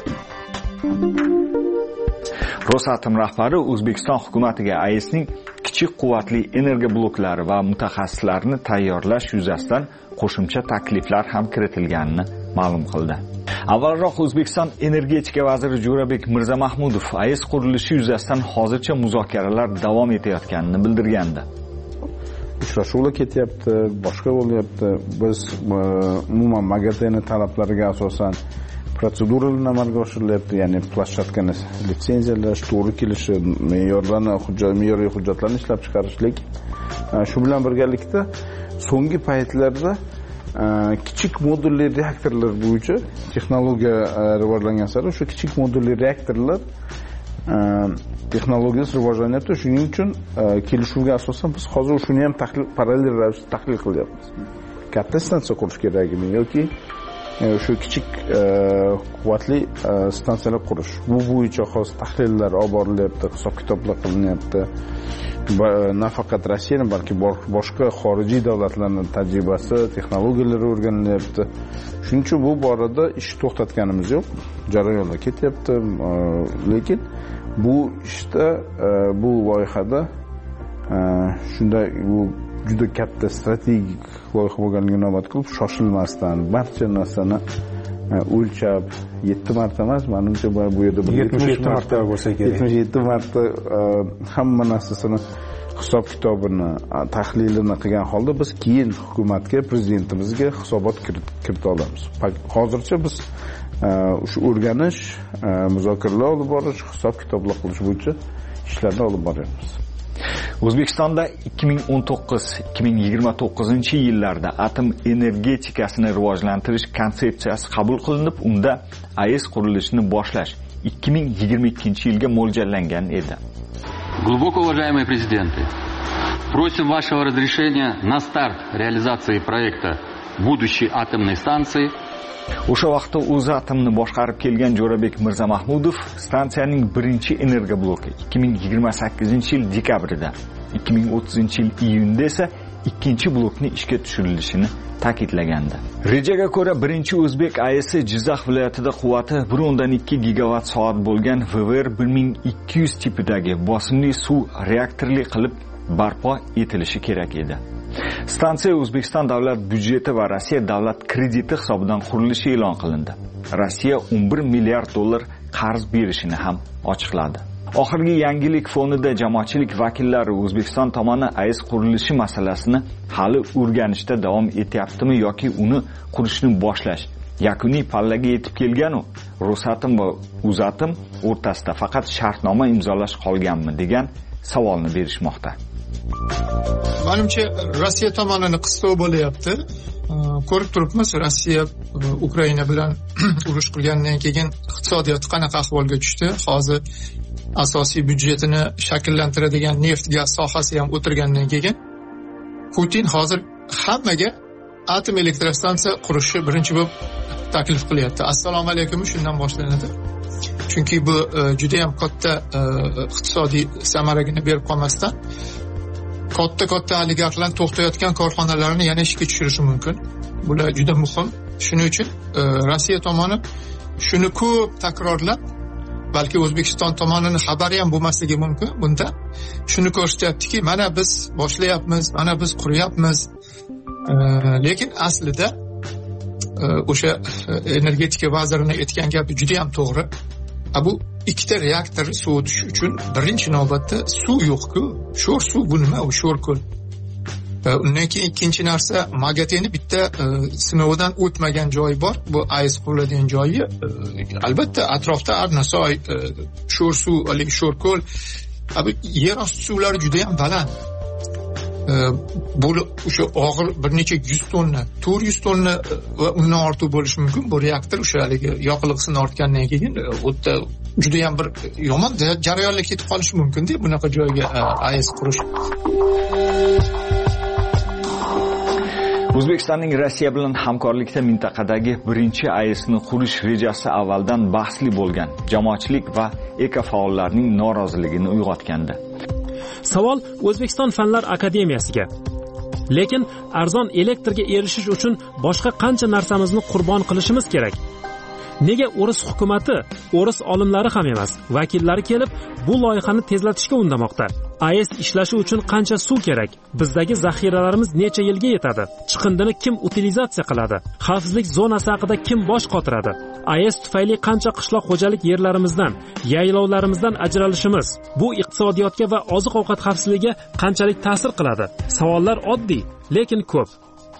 Rosatom rahbari O'zbekiston hukumatiga A E S'ning kichik quvvatli energiya bloklari va mutaxassislarini tayyorlash yuzasidan qo'shimcha takliflar ham kiritilganini ma'lum qildi. Avvalroq O'zbekiston energetika vaziri Jo'rabek Mirzamahmudov A E S qurilishi yuzasidan hozircha muzokaralar davom etayotganini bildirgandi. Uchrashuvlar ketyapti, boshqa bo'lyapti. Biz umuman MAGATEning talablariga asosan protseduralar amalga oshirilyapti, ya'ni planshetkani litsenziyalash, to'g'ri kelishi, me'yorlarni, hujjat, me'yoriy hujjatlarni ishlab chiqarishlik. Shu bilan birgalikda so'nggi paytlarda kichik modulli reaktorlar bo'yicha texnologiya rivojlangan sari o'sha kichik modulli reaktorlar texnologiyasi rivojlanyapti. Shuning uchun kelishuvga asosan biz hozir shuni ham tahlil parallel ravishda tahlil qilyapmiz. Katta stansiya qurish kerakmi yoki shu kichik quvvatli stansiyalar qurish. Bu bo'yicha hozir tahlillar olib borilyapti, hisob-kitoblar qilinyapti. Nafaqat Rossiyaning, balki boshqa xorijiy davlatlarning tajribasi, texnologiyalari o'rganilyapti. Shuning uchun bu borada ish to'xtatganimiz yo'q. Jarayonlar ketyapti, lekin bu ishda, bu loyihada shunday bu juda katta strategik loyiha bo'lganligini inobat qilib, shoshilmasdan barcha narsani o'lchab yetti marta emas, menimcha bu yerda yetmish yetti marta bo'lsa kerak. yetmish yetti marta hamma narsasini hisob-kitobini, tahlilini qilgan holda biz keyin hukumatga, prezidentimizga hisobot kirita olamiz. Hozircha biz shu o'rganish, muzokaralar olib borish, hisob-kitoblar qilish bo'yicha ishlarni olib boryapmiz. O'zbekistonda ikki ming o'n to'qqiz ikki ming yigirma to'qqizinchi yillarda atom energetikasini rivojlantirish konsepsiyasi qabul qilinib, unda A E S qurilishini boshlash ikki ming yigirma ikkinchi yilga mo'ljallangan edi. Глубоко уважаемые президенты, просим вашего разрешения на старт реализации проекта будущей атомной станции. O'sha vaqtda O'zatomni boshqarib kelgan Jo'rabek Mirzamahmudov stansiyaning birinchi energiya bloki ikki ming yigirma sakkizinchi yil dekabrida, ikki ming o'ttizinchi yil iyunda esa ikkinchi blokni ishga tushirilishini ta'kidlagandi. Rejaga ko'ra birinchi o'zbek A E S Jizzax viloyatida quvvati bir o'ndan ikki gigavat soat bo'lgan V V R bir ming ikki yuz tipidagi bosimli suv reaktorli qilib barpo etilishi kerak edi. Stansiya O'zbekiston davlat byudjeti va Rossiya davlat krediti hisobidan qurilishi e'lon qilindi. Rossiya o'n bir milliard dollar qarz berishini ham ochiqladi. Oxirgi yangilik fonida jamoatchilik vakillari O'zbekiston tomoni A E S qurilishi masalasini hali o'rganishda davom etyaptimi yoki uni qurishni boshlash yakuniy pallaga yetib kelgan-u, Rosatom va Uzatom o'rtasida faqat shartnoma imzolash qolganmi degan savolni berishmoqda. Menimcha Rossiya tomonini qistov bo'layapti. Ko'rib turibmiz, Rossiya Ukraina bilan urush qilgandan keyin iqtisodiyot qanaqa ahvolga tushdi. Hozir asosiy byudjetini shakllantiradigan neft gaz sohasi ham o'tirgandan keyin Putin hozir hammaga atom elektrostansiya qurishni birinchi bo'lib taklif qilyapti. Assalomu alaykum shundan boshlanadi. Chunki bu juda ham katta iqtisodiy samaragini berib qolmasdan katta-katta oligarxlar to'xtayotgan korxonalarni yana ishga tushirishi mumkin. Bular juda muhim. Shuning uchun Rossiya tomoni shuni ko'p takrorlab, balki O'zbekiston tomonini xabari ham bo'lmasligi mumkin bunda. Shuni ko'rsatyaptiki, mana biz boshlayapmiz, mana biz quryapmiz. Lekin aslida o'sha energetika vazirining aytgan gapi juda ham to'g'ri. Bu ikkita reaktor sovutish uchun birinchi navbatda suv yo'q-ku. Sho'r suv bu nima? U sho'r ko'l. Undan keyin ikkinchi narsa, Magateni bitta sinovidan o'tmagan joyi bor. Bu A E S quriladigan joyi. Albatta atrofda Arnasoy, sho'r suv, haligi sho'r ko'l. Bu yer osti suvlari juda ham baland. Bu o'sha og'ir bir necha yuz tonna, to'rt yuz tonna va undan ortiq bo'lishi mumkin. Bu reaktor o'sha haligi yoqilg'isini ortgandan keyin o'tda juda ham bir yomon jarayonga ketib qolishi mumkin-da bunaqa joyga A E S qurish. O'zbekistonning Rossiya bilan hamkorlikda mintaqadagi birinchi A E Sni qurish rejasi avvaldan bahsli bo'lgan jamoatchilik va ekofaollarning noroziligini uyg'otgandi. Savol O'zbekiston Fanlar akademiyasiga. Lekin arzon elektrga erishish uchun boshqa qancha narsamizni qurbon qilishimiz kerak? Nega o'ris hukumatı, o'ris olimlari ham emas, vakillari kelib bu loyihani tezlatishga undamoqda? A E S ishlashi uchun qancha suv kerak? Bizdagi zaxiralarimiz necha yilga yetadi? Chiqindini kim utilizatsiya qiladi? Xavfsizlik zonasi haqida kim bosh qotiradi? A E S tufayli qancha qishloq xo'jalik yerlarimizdan, yaylovlarimizdan ajralishimiz bu iqtisodiyotga va oziq-ovqat xavfsizligiga qanchalik ta'sir qiladi? Savollar oddiy, lekin ko'p.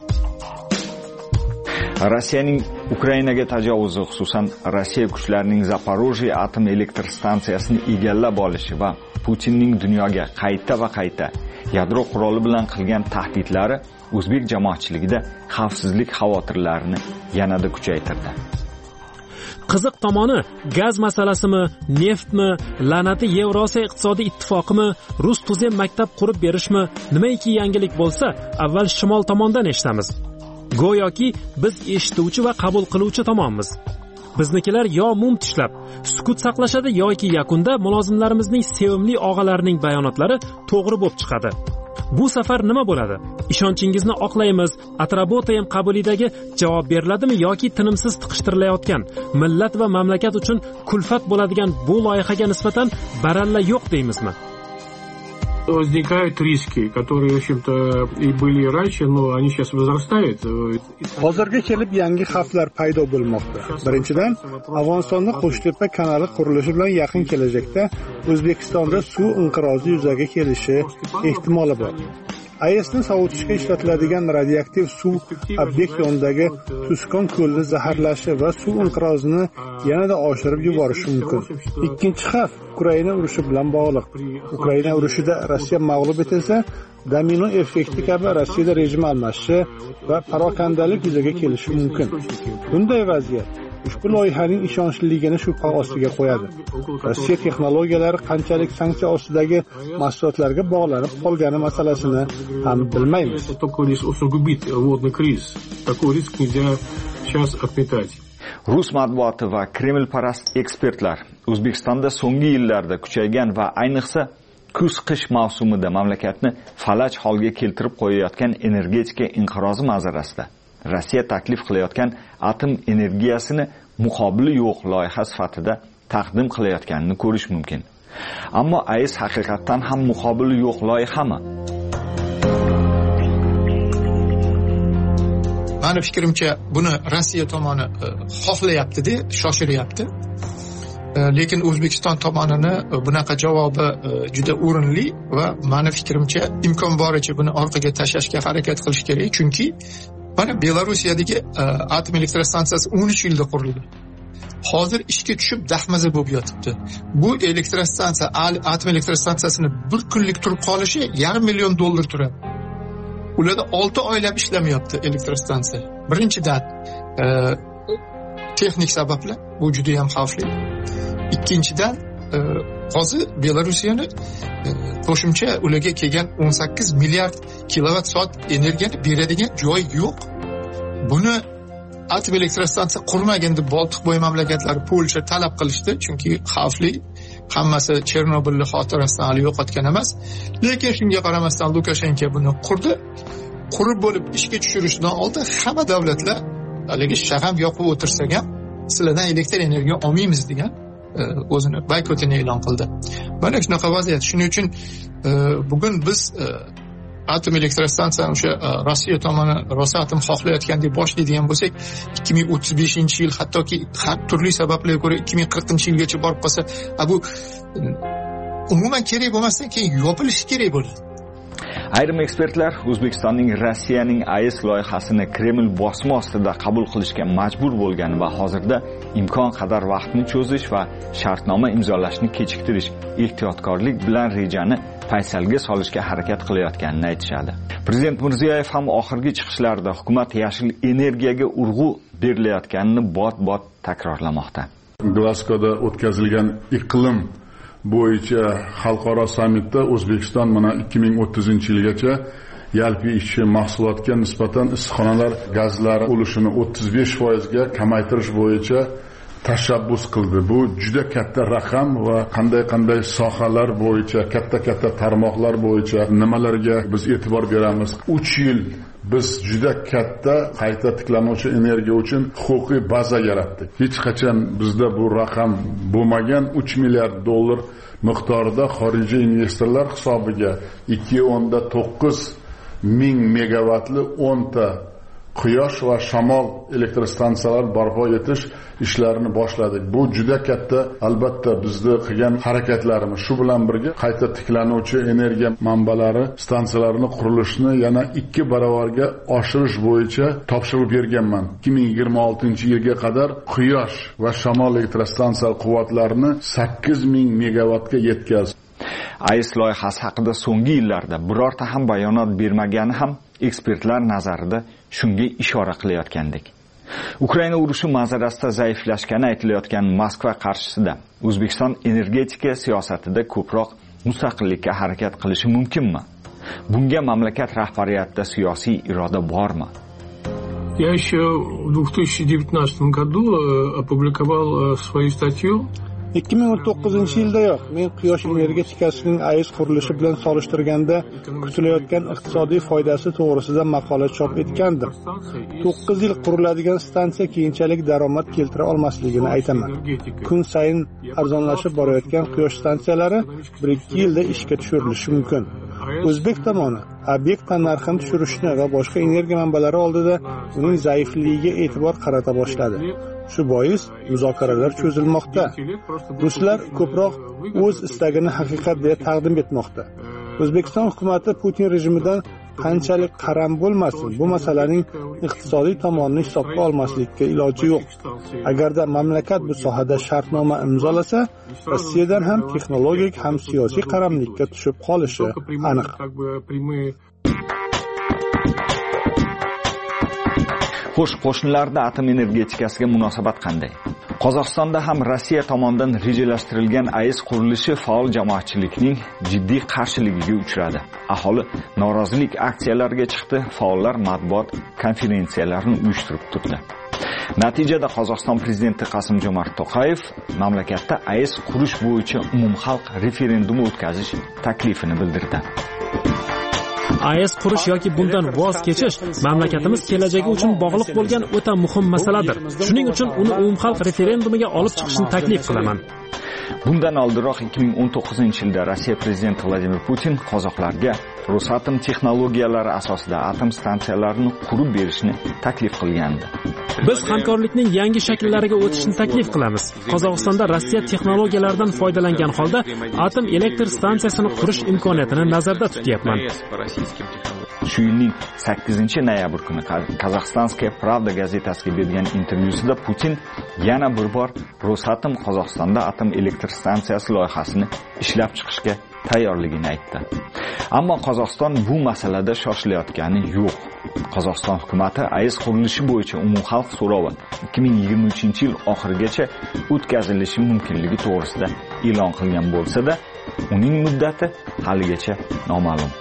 Rossiyaning Ukrainaga tajovuzi, xususan Rossiya kuchlarining Zaporojye atom elektr stansiyasini egallab olishi va Putinning dunyoga qayta va qayta yadro quroli bilan qilgan tahdidlari o'zbek jamoatchiligida xavfsizlik xavotirlarini yanada kuchaytirdi. Qiziq tomoni gaz masalasimi, neftmi, la'nati Yevrosiyo iqtisodiy ittifoqimi, rus tuzem maktab qurib berishmi, nimaiki yangilik bo'lsa, avval shimol tomondan eshitamiz. Go'yoki biz eshituvchi va qabul qiluvchi tomonmiz. Biznikilar yo mum tishlab, sukut saqlashadi yoki yakunda mulozimlarimizning sevimli og'alarining bayonotlari to'g'ri bo'lib chiqadi. Bu safar nima bo'ladi? Ishonchingizni oqlaymiz. Atrabotayam qabulidagi javob beriladimi yoki tinimsiz tiqishtirilayotgan millat va mamlakat uchun kulfat bo'ladigan bu loyihaga nisbatan baralla yo'q deymizmi? Возникают риски, которые, в общем-то, и были раньше, но они сейчас возрастают. Hozirga kelib yangi xavflar paydo bo'lmoqda. Birinchidan, Afg'onistonda Qo'shtepa kanali qurilishi bilan yaqin kelajakda O'zbekistonda suv inqirozi yuzaga kelishi ehtimoli bor. A E Sni sovutishga ishlatiladigan radioaktiv suv obyekt yonidagi Tuskon ko'lini zaharlashi va suv inqirozini yanada oshirib yuborishi mumkin. Ikkinchi xavf Ukraina urushi bilan bog'liq. Ukraina urushida Rossiya mag'lub etilsa, domino effekti kabi Rossiyada rejim almashishi va parokandalik yuzaga kelishi mumkin. Bunday vaziyat ushbu loyihaning ishonchliligini shubha ostiga qo'yadi. Rossiya texnologiyalari qanchalik sanksiya ostidagi mahsulotlarga bog'lanib qolgani masalasini ham bilmaymiz. Rus matbuoti va Kreml parast ekspertlar O'zbekistonda so'nggi yillarda kuchaygan va ayniqsa kuz-qish mavsumida mamlakatni falaj holga keltirib qo'yayotgan energetika inqirozi manzarasida Rossiya taklif qilayotgan atom energiyasini muqobili yo'q loyiha sifatida taqdim qilayotganini ko'rish mumkin. Ammo A E S haqiqatan ham muqobili yo'q loyihami? Mani fikrimcha buni Rossiya tomoni xohlayapti-da, shoshiryapti. Lekin O'zbekiston tomonini bunaqa javobi juda o'rinli va mani fikrimcha imkon boricha buni orqaga tashlashga harakat qilish kerak, chunki mana Belarusiyadagi atom elektrostansiyasi o'n uch yilda qurildi. Hozir ishga tushib dahmaza bo'lib yotibdi. Bu elektrostansiya, atom elektrostansiyasini bir kunlik turib qolishi yarim million dollar turadi. Ularda olti oylab ishlamayapti elektrostansiya. Birinchidan, e, texnik sabablar, bu juda ham xavfli. Ikkinchidan, e, hozir Belarusiyani e, qo'shimcha ularga kelgan o'n sakkiz milliard kilovat soat energiyani beradigan joy yo'q. Buni atom elektrostansiya qurmagan deb Boltiqbo'yi mamlakatlari Polsha talab qilishdi, chunki xavfli. Hammasi Chernobylni xotirasidan hali yo'qotgan emas. Lekin shunga qaramasdan Lukashenko buni qurdi. Qurib bo'lib ishga tushirishdan oldin hamma davlatlar haligi shag'am yoqib o'tirsak ham sizlardan elektr energiya olmaymiz degan o'zini boykotini e'lon qildi. Mana shunaqa vaziyat. Shuning uchun bugun biz atom elektrostansiyani o'sha Rossiya tomoni Rosatom xohlayotgan deb boshlaydigan bo'lsak, ikki ming o'ttiz beshinchi yil, hattoki turli sabablarga ko'ra ikki ming qirqinchi yilgacha borib qolsa, bu umuman kerak bo'lmasdan keyin yopilishi kerak bo'ladi. Ayrim ekspertlar O'zbekistonning Rossiyaning A E S loyihasini Kreml bosma ostida qabul qilishga majbur bo'lgani va hozirda imkon qadar vaqtni cho'zish va shartnoma imzolashni kechiktirish, ehtiyotkorlik bilan rejani paysalga solishga harakat qilayotganini aytishadi. Prezident Mirziyoyev ham oxirgi chiqishlarida hukumat yashil energiyaga urg'u berilayotganini bot-bot takrorlamoqda. Glasgowda o'tkazilgan iqlim bo'yicha xalqaro sammitda O'zbekiston mana ikki ming o'ttizinchi yilgacha yalpi ishchi mahsulotga nisbatan issiqxonalar gazlari ulushini o'ttiz besh foizga kamaytirish bo'yicha tashabbus qildi. Bu juda katta raqam va qanday-qanday sohalar bo'yicha, katta-katta tarmoqlar bo'yicha nimalarga biz e'tibor beramiz. uch yil biz juda katta qayta tiklanuvchi energiya uchun huquqiy baza yaratdik. Hech qachon bizda bu raqam bo'lmagan uch milliard dollar miqdorida xorijiy investorlar hisobiga ikki o'nda to'qqiz ming megavatli o'nta quyosh va shamol elektrostansiyalar barpo etish ishlarini boshladik. Bu juda katta, albatta bizni qilgan harakatlarimiz. Shu bilan birga qayta tiklanuvchi energiya manbalari stansiyalarini qurilishini yana ikki baravarga oshirish bo'yicha topshiriq berganman. ikki ming yigirma oltinchi yilga qadar quyosh va shamol elektrostansiya quvvatlarini sakkiz ming megavatga yetkazdik. A E S loyihasi haqida so'nggi yillarda birorta ham bayonot bermagani ham ekspertlar nazarida shunga ishora qilayotgandek. Ukraina urushi manzarasida zaiflashgani aytilayotgan Moskva qarshisida O'zbekiston energetika siyosatida ko'proq mustaqillikka harakat qilishi mumkinmi? Bunga mamlakat rahbariyatida siyosiy iroda bormi? Я еще в две тысячи девятнадцатом году опубликовал свою статью. ikki ming o'n to'qqizinchi yildayoq men quyosh energetikasining A E S qurilishi bilan solishtirganda kutilayotgan iqtisodiy foydasi to'g'risida maqola chop etgandim. to'qqiz yil quriladigan stansiya keyinchalik daromad keltira olmasligini aytaman. Kun sayin arzonlashib borayotgan quyosh stansiyalari bir ikki yilda ishga tushirilishi mumkin. O'zbek tomoni obyekt narxini tushirishni va boshqa energiya manbalari oldida uning zaifligiga e'tibor qarata boshladi. Shu bois muzokaralar cho'zilmoqda. Ruslar ko'proq o'z istagini haqiqat deya taqdim etmoqda. O'zbekiston hukumatı Putin rejimidan qanchalik qaram bo'lmasin, bu masalaning iqtisodiy tomonini hisobga olmaslikka iloji yo'q. Agarda mamlakat bu sohada shartnoma imzolasa, Rossiyadan ham texnologik ham siyosiy qaramlikka tushib qolishi aniq. Xo'sh, qo'shnilarda atom energetikasiga munosabat qanday? Qozog'istonda ham Rossiya tomonidan rejalashtirilgan A E S qurilishi faol jamoatchilikning jiddiy qarshiligiga uchradi. Aholi norozilik aksiyalariga chiqdi, faollar matbuot konferensiyalarini uyushtirib turdi. Natijada Qozog'iston prezidenti Qasim-Jomart To'qayev mamlakatda A E S qurish bo'yicha umumxalq referendumi o'tkazish taklifini bildirdi. A E S qurish yoki bundan voz kechish mamlakatimiz kelajagi uchun bog'liq bo'lgan o'ta muhim masaladir. Shuning uchun uni umumxalq referendumiga olib chiqishni taklif qilaman. Bundan oldinroq ikki ming o'n to'qqizinchi yilda Rossiya prezidenti Vladimir Putin qozoqlarga Rosatom texnologiyalari asosida atom stansiyalarini qurib berishni taklif qilgandi. Biz hamkorlikning yangi shakllariga o'tishni taklif qilamiz. Qozog'istonda Rossiya texnologiyalaridan foydalangan holda atom elektr stansiyasini qurish imkoniyatini nazarda tutyapman. Shu yilning sakkizinchi noyabr kuni Qozog'istonskaya Pravda gazetasiga bergan intervyusida Putin yana bir bor Rosatom Qozog'istonda atom elektr stansiyasi loyihasini ishlab chiqishga tayyorligini aytdi. Ammo Qozog'iston bu masalada shoshilayotgani yo'q. Qozog'iston hukumatı A E S qurilishi bo'yicha umumxalq so'rovi ikki ming yigirma uchinchi yil oxirigacha o'tkazilishi mumkinligi to'g'risida e'lon qilgan bo'lsa-da, uning muddati haligacha noma'lum.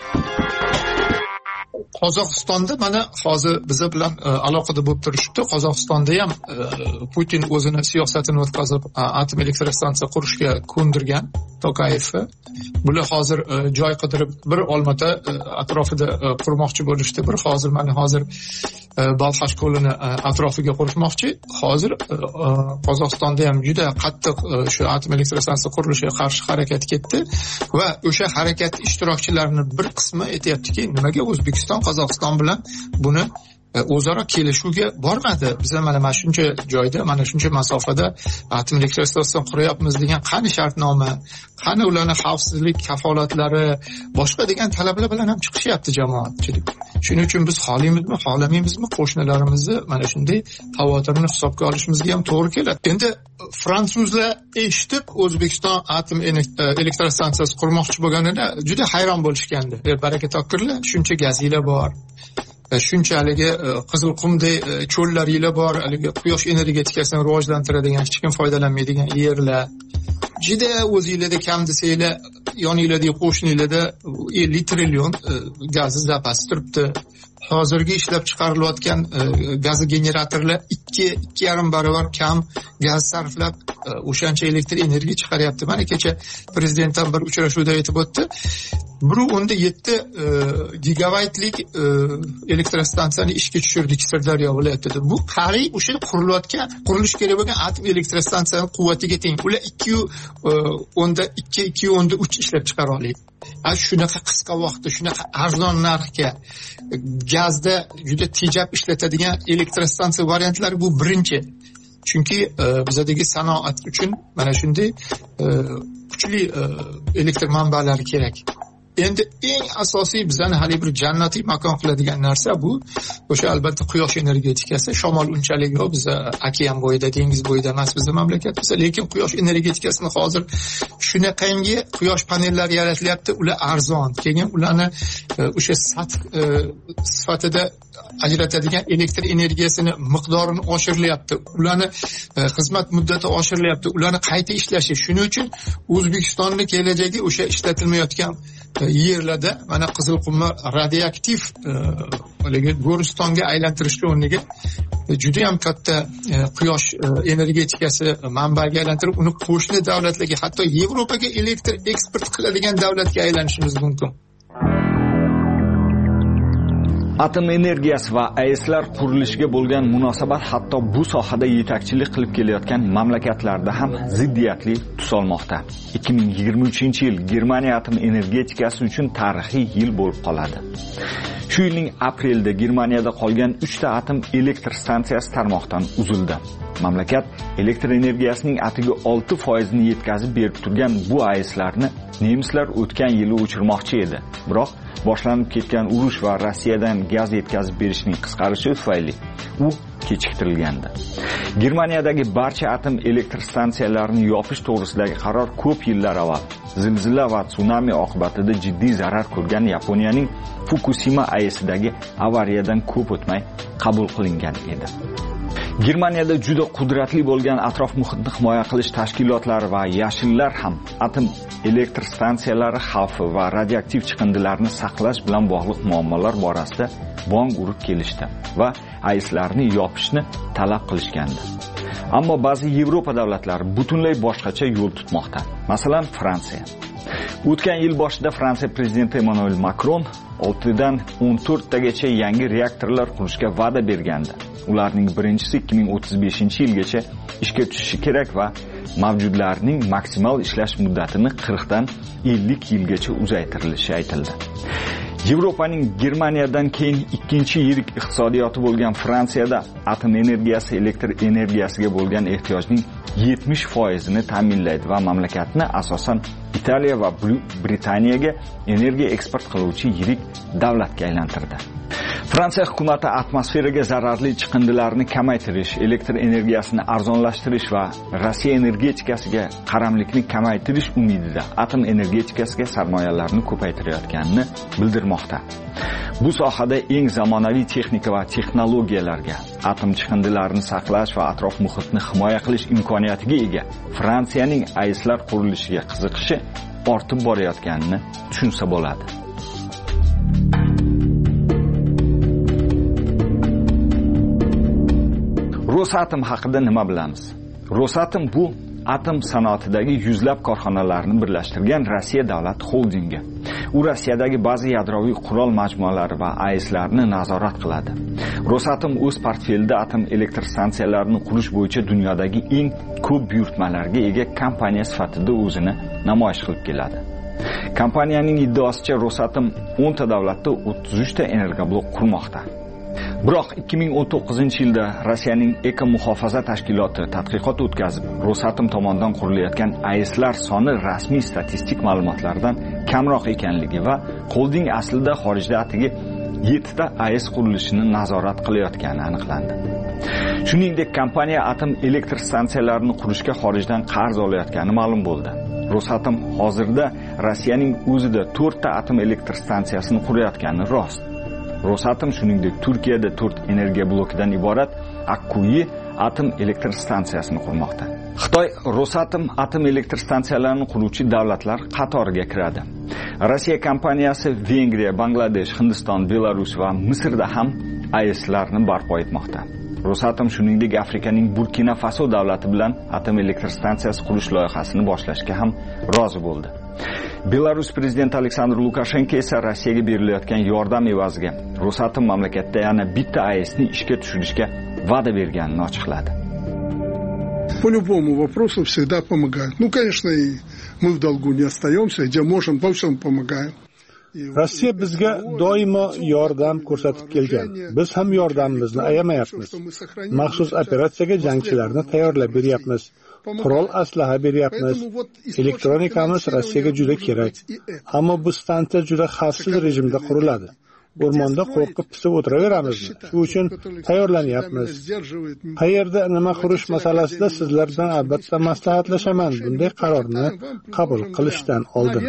Qozog'istonda mana hozir biz bilan aloqada bo'lib turishibdi. Qozog'istonda ham Putin o'zini siyosatini o'tkazib atom elektr stansiya qurishga ko'ndirgan To'qayevni. Bular hozir joy qidirib bir Olmata atrofida qurmoqchi bo'lishdi. Bir hozir mana hozir Balxash ko'lini atrofiga qurishmoqchi. Hozir Qozog'istonda ham juda qattiq shu atom elektr stansiyasi qurilishiga qarshi harakat ketdi va o'sha harakat ishtirokchilarining bir qismi aytayaptiki, nimaga O'zbekiston Qozog'iston bilan buni o'zaro kelishuvga bormadi. Biz mana mana shuncha joyda, mana shuncha masofada atom elektr stansiyasini quryapmiz degan qani shartnoma, qani ularning xavfsizlik kafolatlari, boshqa degan talablar bilan ham chiqishyapti jamoatchilik. Shuning uchun biz xohlaymizmi, xohlamaymizmi qo'shnilarimizni mana shunday xavotirni hisobga olishimizga ham to'g'ri keladi. Endi fransuzlar eshitib O'zbekiston atom elektr stansiyasi qurmoqchi bo'lganida juda hayron bo'lishgandi. Baraka topkirlar, shuncha gazinglar bor. Shunchaligi Qizilqumday cho'llaringlar bor, haligi quyosh energetikasini rivojlantiradigan, hech kim foydalanmaydigan yerlar. Juda o'zingizlarda kam desanglar, yoninglardagi qo'shnilarda ellik trillion gaz zapasi turibdi. Hozirgi ishlab chiqarilayotgan gaz generatorlar ikki ikki yarim barobar kam gaz sarflab o'shancha elektr energiya chiqaryapti. Mana kecha prezident ham bir uchrashuvda aytib o'tdi. bir o'nda yetti gigabaytlik elektr stansiyani ishga tushirdik Sirdaryo viloyatida. Bu qariyb o'sha qurilayotgan, qurilish kerak bo'lgan atom elektr stansiyasining quvvatiga teng. Ular ikki o'nda ikki, ikki o'nda uch ishlab chiqara oladi. A shunaqa qisqa vaqtda, shunaqa arzon narxga gazda juda tejab ishlatadigan elektr stansiya variantlari bu birinchi. Chunki bizdagi sanoat uchun mana shunday kuchli elektr manbalari kerak. Endi eng asosiy bizani hali bir jannatiy makon qiladigan narsa bu o'sha albatta quyosh energetikasi. Shamol unchalik yo'q, biz okean bo'yida, dengiz bo'yida emas bizning mamlakatimizda, lekin quyosh energetikasini hozir shunaqangi quyosh panellari yaratilyapti, ular arzon. Keyin ularni o'sha sat sifatida ajratadigan elektr energiyasini miqdorini oshirilyapti. Ularni xizmat muddati oshirilyapti. Ularni qayta ishlashi. Shuning uchun O'zbekistonning kelajagi o'sha ishlatilmayotgan yerlarda mana Qizilqumni radioaktiv haligi Go'ristonga aylantirishga o'rniga juda ham katta quyosh energetikasi manbaga aylantirib, uni qo'shni davlatlarga, hatto Yevropaga elektr eksport qiladigan davlatga aylanishimiz mumkin. Atom energiyasi va A E S'lar qurilishiga bo'lgan munosabat hatto bu sohada yetakchilik qilib kelayotgan mamlakatlarda ham ziddiyatli tus olmoqda. ikki ming yigirma uchinchi yil Germaniya atom energetikasi uchun tarixiy yil bo'lib qoladi. Shu yilning aprelida Germaniyada qolgan uchta atom elektr stansiyasi tarmoqdan uzildi. Mamlakat elektr energiyasining atigi olti foiz ni yetkazib berib turgan bu A E S'larni nemislar o'tgan yili o'chirmoqchi edi. Biroq boshlanib ketgan urush va Rossiyadan gaz yetkazib berishning qisqarishi tufayli u kechiktirilgandi. Germaniyadagi barcha atom elektr stansiyalarini yopish to'g'risidagi qaror ko'p yillar avval zilzila va tsunami oqibatida jiddiy zarar ko'rgan Yaponiyaning Fukushima A E S'dagi avariyadan ko'p o'tmay qabul qilingan edi. Germaniyada juda qudratli bo'lgan atrof muhitni himoya qilish tashkilotlari va yashillar ham atom elektr stansiyalari xavfi va radioaktiv chiqindilarni saqlash bilan bog'liq muammolar borasida bong urib kelishdi va ayslarni yopishni talab qilishgandi. Ammo ba'zi Yevropa davlatlari butunlay boshqacha yo'l tutmoqda. Masalan, Fransiya. O'tgan yil boshida Fransiya prezidenti Emmanuel Macron oltidan o'n to'rttagacha yangi reaktorlar qurishga va'da bergandi. Ularning birinchisi ikki ming o'ttiz beshinchi yilgacha ishga tushishi kerak va mavjudlarning maksimal ishlash muddatini qirqdan ellik yilgacha uzaytirilishi aytildi. Yevropaning Germaniyadan keyin ikkinchi yirik iqtisodiyoti bo'lgan Fransiyada atom energiyasi elektr energiyasiga bo'lgan ehtiyojning yetmish foizini ta'minlaydi va mamlakatni asosan Italiya va Britaniyaga energiya eksport qiluvchi yirik davlatga aylantirdi. Fransiya hukumati atmosferaga zararli chiqindilarni kamaytirish, elektr energiyasini arzonlashtirish va Rossiya energetikasiga qaramlikni kamaytirish umidida atom energetikasiga sarmoyalarni ko'paytirayotganini bildirmoqda. Bu sohada eng zamonaviy texnika va texnologiyalarga, atom chiqindilarini saqlash va atrof muhitni himoya qilish imkoniyatiga ega Fransiyaning ayslar qurilishiga qiziqishi ortib borayotganini tushunsa bo'ladi. Rosatom haqida nima bilamiz? Rosatom bu atom sanoatidagi yuzlab korxonalarni birlashtirgan Rossiya davlat xoldingi. U Rossiyadagi ba'zi yadroviy qurol majmualari va ayslarni nazorat qiladi. Rosatom o'z portfelida atom elektr stansiyalarini qurish bo'yicha dunyodagi eng ko'p buyurtmalarga ega kompaniya sifatida o'zini namoyish qilib keladi. Kompaniyaning iddaosicha Rosatom o'nta davlatda o'ttiz uchta energoblok qurmoqda. Biroq ikki ming o'n to'qqizinchi yilda Rossiyaning Eko muhofaza tashkiloti tadqiqot o'tkazib, Rosatom tomonidan qurilayotgan ayslar soni rasmiy statistik ma'lumotlardan kamroq ekanligi va xolding aslida xorijda atigi yettita ays qurilishini nazorat qilayotgani aniqlandi. Shuningdek, kompaniya atom elektr stansiyalarini qurishga xorijdan qarz olayotgani ma'lum bo'ldi. Rosatom hozirda Rossiyaning o'zida to'rtta atom elektr stansiyasini qurayotgani rost. Rosatom shuningdek Turkiyada to'rt energiya blokidan iborat Akkuyi atom elektr stansiyasini qurmoqda. Xitoy Rosatom atom elektr stansiyalarini quruvchi davlatlar qatoriga kiradi. Rossiya kompaniyasi Vengriya, Bangladesh, Hindiston, Belarus va Misrda ham ayslarni barpo etmoqda. Rosatom shuningdek Afrikaning Burkina Faso davlati bilan atom elektr stansiyasi qurish loyihasini boshlashga ham rozi bo'ldi. Belarus prezidenti Aleksandr Lukashenko esa Rossiyaga berilayotgan yordam evaziga Rosatom mamlakatda yana bitta aysni ishga tushirishga va'da berganini ochiqladi. По любому вопросу всегда помогают. Ну, конечно, и мы в долгу не остаемся, где можем, во всем помогаем. Rossiya bizga doimo yordam ko'rsatib kelgan. Biz ham yordamimizni ayamayapmiz. Maxsus operatsiyaga jangchilarni tayyorlab beryapmiz. Qurol aslaha beryapmiz. Elektronikamiz Rossiyaga juda kerak. Ammo bu stansiya juda xavfsiz rejimda quriladi. O'rmonda qo'rqib pisib o'tiraveramizmi? Shu uchun tayyorlanyapmiz. Qayerda nima qurish masalasida sizlar bilan albatta maslahatlashaman. Bunday qarorni qabul qilishdan oldin.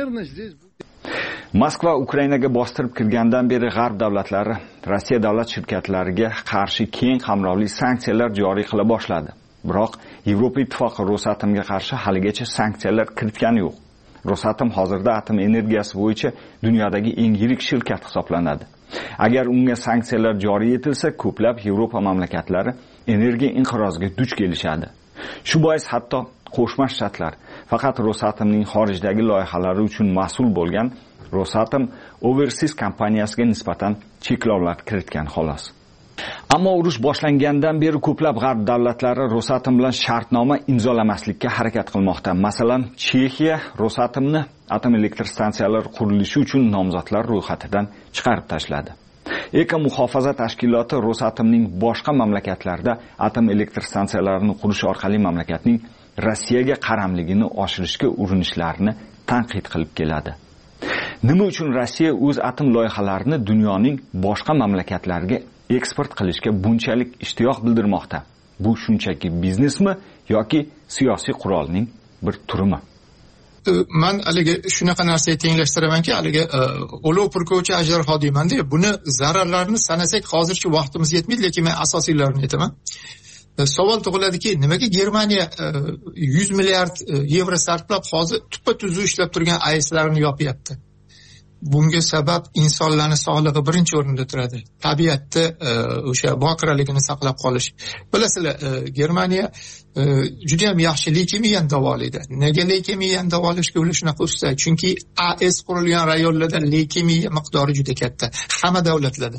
Moskva Ukrainaga bostirib kirgandan beri g'arb davlatlari Rossiya davlat shirkatlariga qarshi keng qamrovli sanksiyalar joriy qila boshladi. Biroq Yevropa ittifoqi Rosatomga qarshi haligacha sanksiyalar kiritgani yo'q. Rosatom hozirda atom energiyasi bo'yicha dunyodagi eng yirik shirkat hisoblanadi. Agar unga sanksiyalar joriy etilsa, ko'plab Yevropa mamlakatlari energiya inqiroziga duch kelishadi. Shu bois hatto Qo'shma Shtatlar faqat Rosatomning xorijdagi loyihalari uchun mas'ul bo'lgan Rosatom Overseas kompaniyasiga nisbatan cheklovlar kiritgan xolos. Ammo urush boshlangandan beri ko'plab g'arb davlatlari Rosatom bilan shartnoma imzolamaslikka harakat qilmoqda. Masalan, Chexiya Rosatomni atom elektr stansiyalari qurilishi uchun nomzodlar ro'yxatidan chiqarib tashladi. Eko muhofaza tashkiloti Rosatomning boshqa mamlakatlarda atom elektr stansiyalarini qurish orqali mamlakatning Rossiyaga qaramligini oshirishga urinishlarini tanqid qilib keladi. Nima uchun Rossiya o'z atom loyihalarini dunyoning boshqa mamlakatlariga eksport qilishga bunchalik ishtiyoq bildirmoqda? Bu shunchaki biznesmi yoki siyosiy qurolning bir turimi? Man haliga shunaqa narsaga tenglashtiramanki, haliga olov purkovchi ajdarho deyman-da, buni zararlarini sanasak hozircha vaqtimiz yetmaydi, lekin men asosiylarini aytaman. savol tug'iladiki, nimaga Germaniya yuz milliard yevro sarflab hozir tuppa-tuzuk ishlab turgan A E S'larini yopyapti? Bunga sabab insonlarning sog'lig'i birinchi o'rinda turadi. Tabiatni o'sha bokiraligini saqlab qolish. Bilasizlar, Germaniya juda ham yaxshi leykemiyani davolaydi. Nega leykemiyani davolashga ular shunaqa usta? Chunki A E S qurilgan rayonlarda leykemiya miqdori juda katta. Hamma davlatlarda.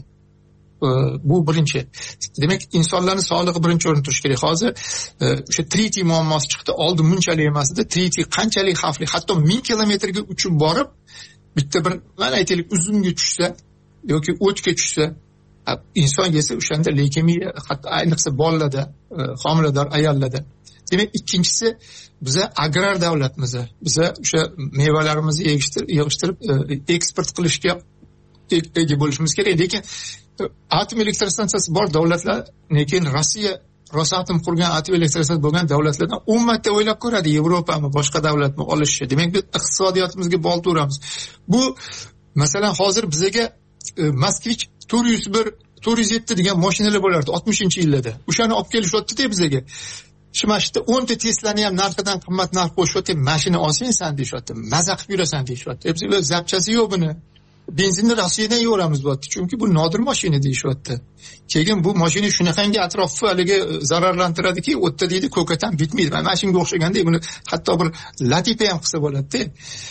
Bu birinchi. Demak, insonlarning sog'lig'i birinchi o'rinda turishi kerak. Hozir o'sha tritiy muammosi chiqdi. Oldin bunchalik emas edi. Tritiy qanchalik xavfli, hatto ming kilometrga uchib borib bitta bir, mana aytaylik, uzumga tushsa yoki o'tga tushsa, inson yesa o'shanda leykemiya, hatto ayniqsa bolalarda, homilador ayollarda. Demak, ikkinchisi, biza agrar davlatmiz. Biza o'sha mevalarimizni yig'ishtirib eksport qilishga ega bo'lishimiz kerak. Lekin atom elektrostansiyasi bor davlatlar, lekin Rossiya Rosatom qurgan atom elektrostansiyasi bo'lgan davlatlardan o'n marta o'ylab ko'radi, Yevropami, boshqa davlatmi olishni. Demak, biz iqtisodiyotimizga bog'liq turamiz. Bu masalan hozir bizaga Moskvich to'rt yuz bir, to'rt yuz yetti degan mashinalar bo'lardi oltmishinchi yillarda. O'shani olib kelishyapti-da bizaga. Shimashda o'nta Teslani ham narxidan qimmat narx qo'shyapti, mashina olsang san deyapti, maza qilib yurasan deyapti. Bizlar zapchasi yo'q buni. Benzinni Rossiyadan yo'ramiz bo'pti, chunki bu nodir mashina deyishyapti. Keyin bu mashina shunaqangi atrofni haliga zararlantiradiki, o'tda deydi, ko'katan bitmaydi. Mana shunga o'xshaganda buni hatto bir latifa ham qilsa bo'ladi-da.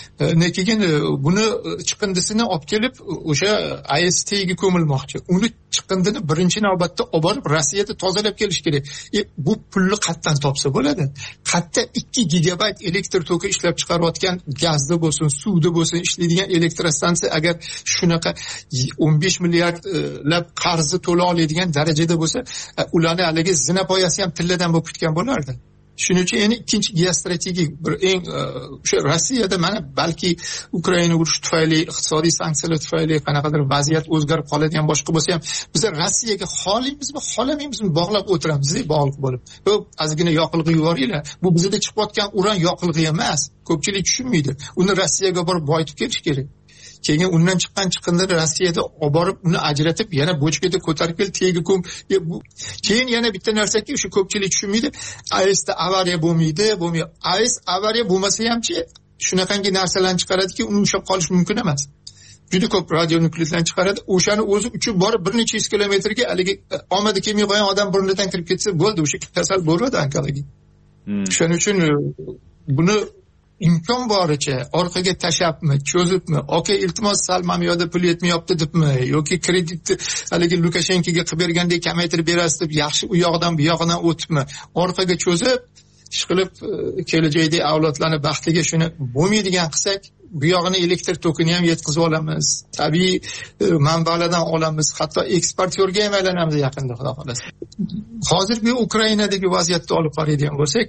Keyin buni chiqindisini olib kelib o'sha A E S T'ga ko'milmoqchi. Uni chiqindini birinchi navbatda olib borib Rossiyada tozalab kelish kerak. E, bu pulni qayerdan topsa bo'ladi? Qayerda ikki gigabayt elektr toki ishlab chiqarayotgan, gazda bo'lsin, suvda bo'lsin ishlaydigan elektrostansiya agar shunaqa o'n besh milliardlab qarzni to'la oladigan darajada bo'lsa, ularni haligi zinapoyasi ham tilladan bo'lib ketgan bo'lardi. Shuning uchun yana ikkinchi geostrategik bir eng o'sha Rossiyada mana balki Ukraina urushi tufayli, iqtisodiy sanksiyalar tufayli qanaqadir vaziyat o'zgarib qoladigan boshqa bo'lsa ham, biz Rossiyaga xoliymizmi, xolamaymizmi bog'lab o'tiramiz, bog'liq bo'lib. Bu ozgina yoqilg'i yuboringlar. Bu bizda chiqayotgan uran yoqilg'i emas. Ko'pchilik tushunmaydi. Uni Rossiyaga borib boyitib kelish kerak. Keyin undan chiqqan chiqindini Rossiyada olib borib, uni ajratib, yana bochkada ko'tarib kelib, tegi ko'm. Keyin yana bitta narsaki, o'sha ko'pchilik tushunmaydi. A E S'da avariya bo'lmaydi, bo'lmaydi. A E S avariya bo'lmasa hamchi shunaqangi narsalarni chiqaradiki, uni ushlab qolish mumkin emas. Juda ko'p radionukleidlarni chiqaradi. O'shani o'zi uchib borib bir necha yuz kilometrga haligi omadi kelmay qo'ygan odam burnidan kirib ketsa bo'ldi, o'sha kasal bo'ladi onkologik. Shuning uchun buni imkon boricha orqaga tashabmi, cho'zibmi, oka iltimos sal mana yoqda pul yetmayapti debmi, yoki kreditni haligi Lukashenkoga qilib bergandek kamaytirib berasiz deb yaxshi u yoqdan bu yoqdan o'tibmi, orqaga cho'zib ishqilib kelajakda avlodlarni baxtiga shuni bo'lmaydigan qilsak, bu yog'ini elektr tokini ham yetkazib olamiz, tabiiy manbalardan olamiz, hatto eksportyorga ham aylanamiz yaqinda, xudo xolasa. Hozirgi Ukrainadagi vaziyatni olib qaraydigan bo'lsak,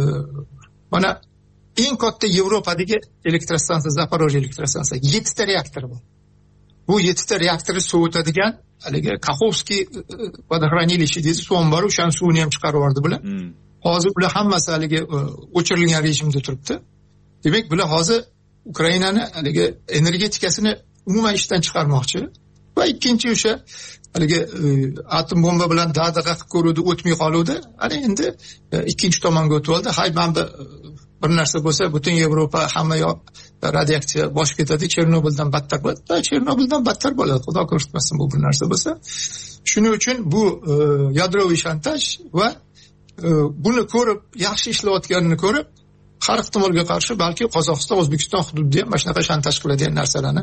mana eng katta Yevropadagi elektrostansiya, Zaporojye elektrostansiya, yettita reaktor bor. Bu yettita reaktorni sovutadigan haligi Kakhovskiy vodoxranilishi deydi, suv bor, o'shan suvni ham chiqarib yubordi bular. Hozir ular hammasi haligi o'chirilgan rejimda turibdi. Demak, bular hozir Ukrainani haligi energetikasini umuman ishdan chiqarmoqchi. Va ikkinchi o'sha haligi atom bomba bilan dadaqa qilib ko'ruvdi, o'tmay qoluvdi. Ana endi ikkinchi tomonga o'tib oldi. Hay, mana bir narsa bo'lsa, butun Yevropa hamma yoq radiatsiya boshib ketadi, Chernobyldan battar bo'ladi. Chernobyldan battar bo'ladi, xudo ko'rsatmasin bu bir narsa bo'lsa. Shuning uchun bu yadroviy shantaj va buni ko'rib, yaxshi ishlayotganini ko'rib, har ehtimolga qarshi balki Qozog'iston, O'zbekiston hududida ham mana shunaqa shantaj qiladigan narsalarni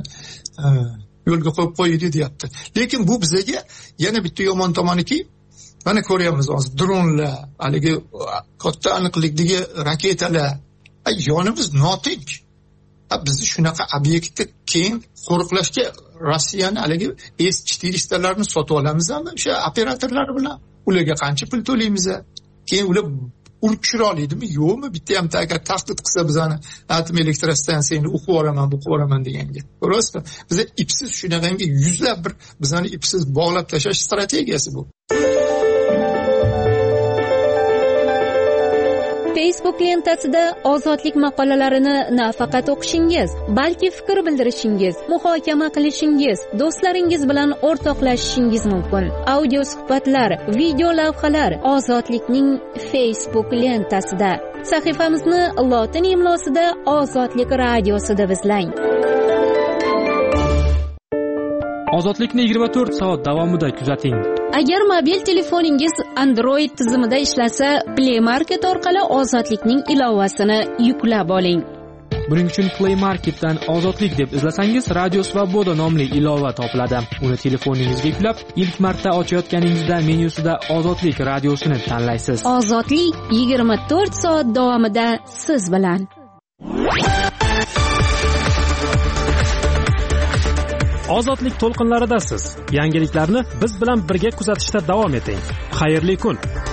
yo'lga qo'yib qo'ydi, deyapti. Lekin bu bizga yana bitta yomon tomoniki, mana ko'ryapmiz hozir dronlar, haligi katta aniqlikdagi raketalar. Ay, yonimiz notinch. Bizni shunaqa obyektni keyin qo'riqlashga Rossiyani haligi S четыреста larni sotib olamizmi? O'sha operatorlar bilan ularga qancha pul to'laymiz? Keyin ular urib tushira oladimi, yo'qmi? Bitta ham agar tahdid qilsa bizani atom elektrostansiyani o'qib yuboraman, o'qib yuboraman deganga. Ko'rasizmi? Biz ipsiz shunaqangi yuzlab bir bizani ipsiz bog'lab tashlash strategiyasi bu. Facebook lentasida ozodlik maqolalarini nafaqat o'qishingiz, balki fikr bildirishingiz, muhokama qilishingiz, do'stlaringiz bilan o'rtoqlashishingiz mumkin. Audio suhbatlar, video lavhalar ozodlikning Facebook lentasida. Sahifamizni lotin imlosida Ozodlik radiosi deb izlang. Ozodlikni yigirma to'rt soat davomida kuzating. Agar mobil telefoningiz Android tizimida ishlasa, Play Market orqali Ozodlikning ilovasini yuklab oling. Buning uchun Play Marketdan Ozodlik deb izlasangiz, Radio Svoboda nomli ilova topiladi. Uni telefoningizga yuklab, ilk marta ochayotganingizda menyusida Ozodlik radiosini tanlaysiz. Ozodlik yigirma to'rt soat davomida siz bilan. Ozodlik to'lqinlaridasiz. Yangiliklarni biz bilan birga kuzatishda davom eting. Xayrli kun.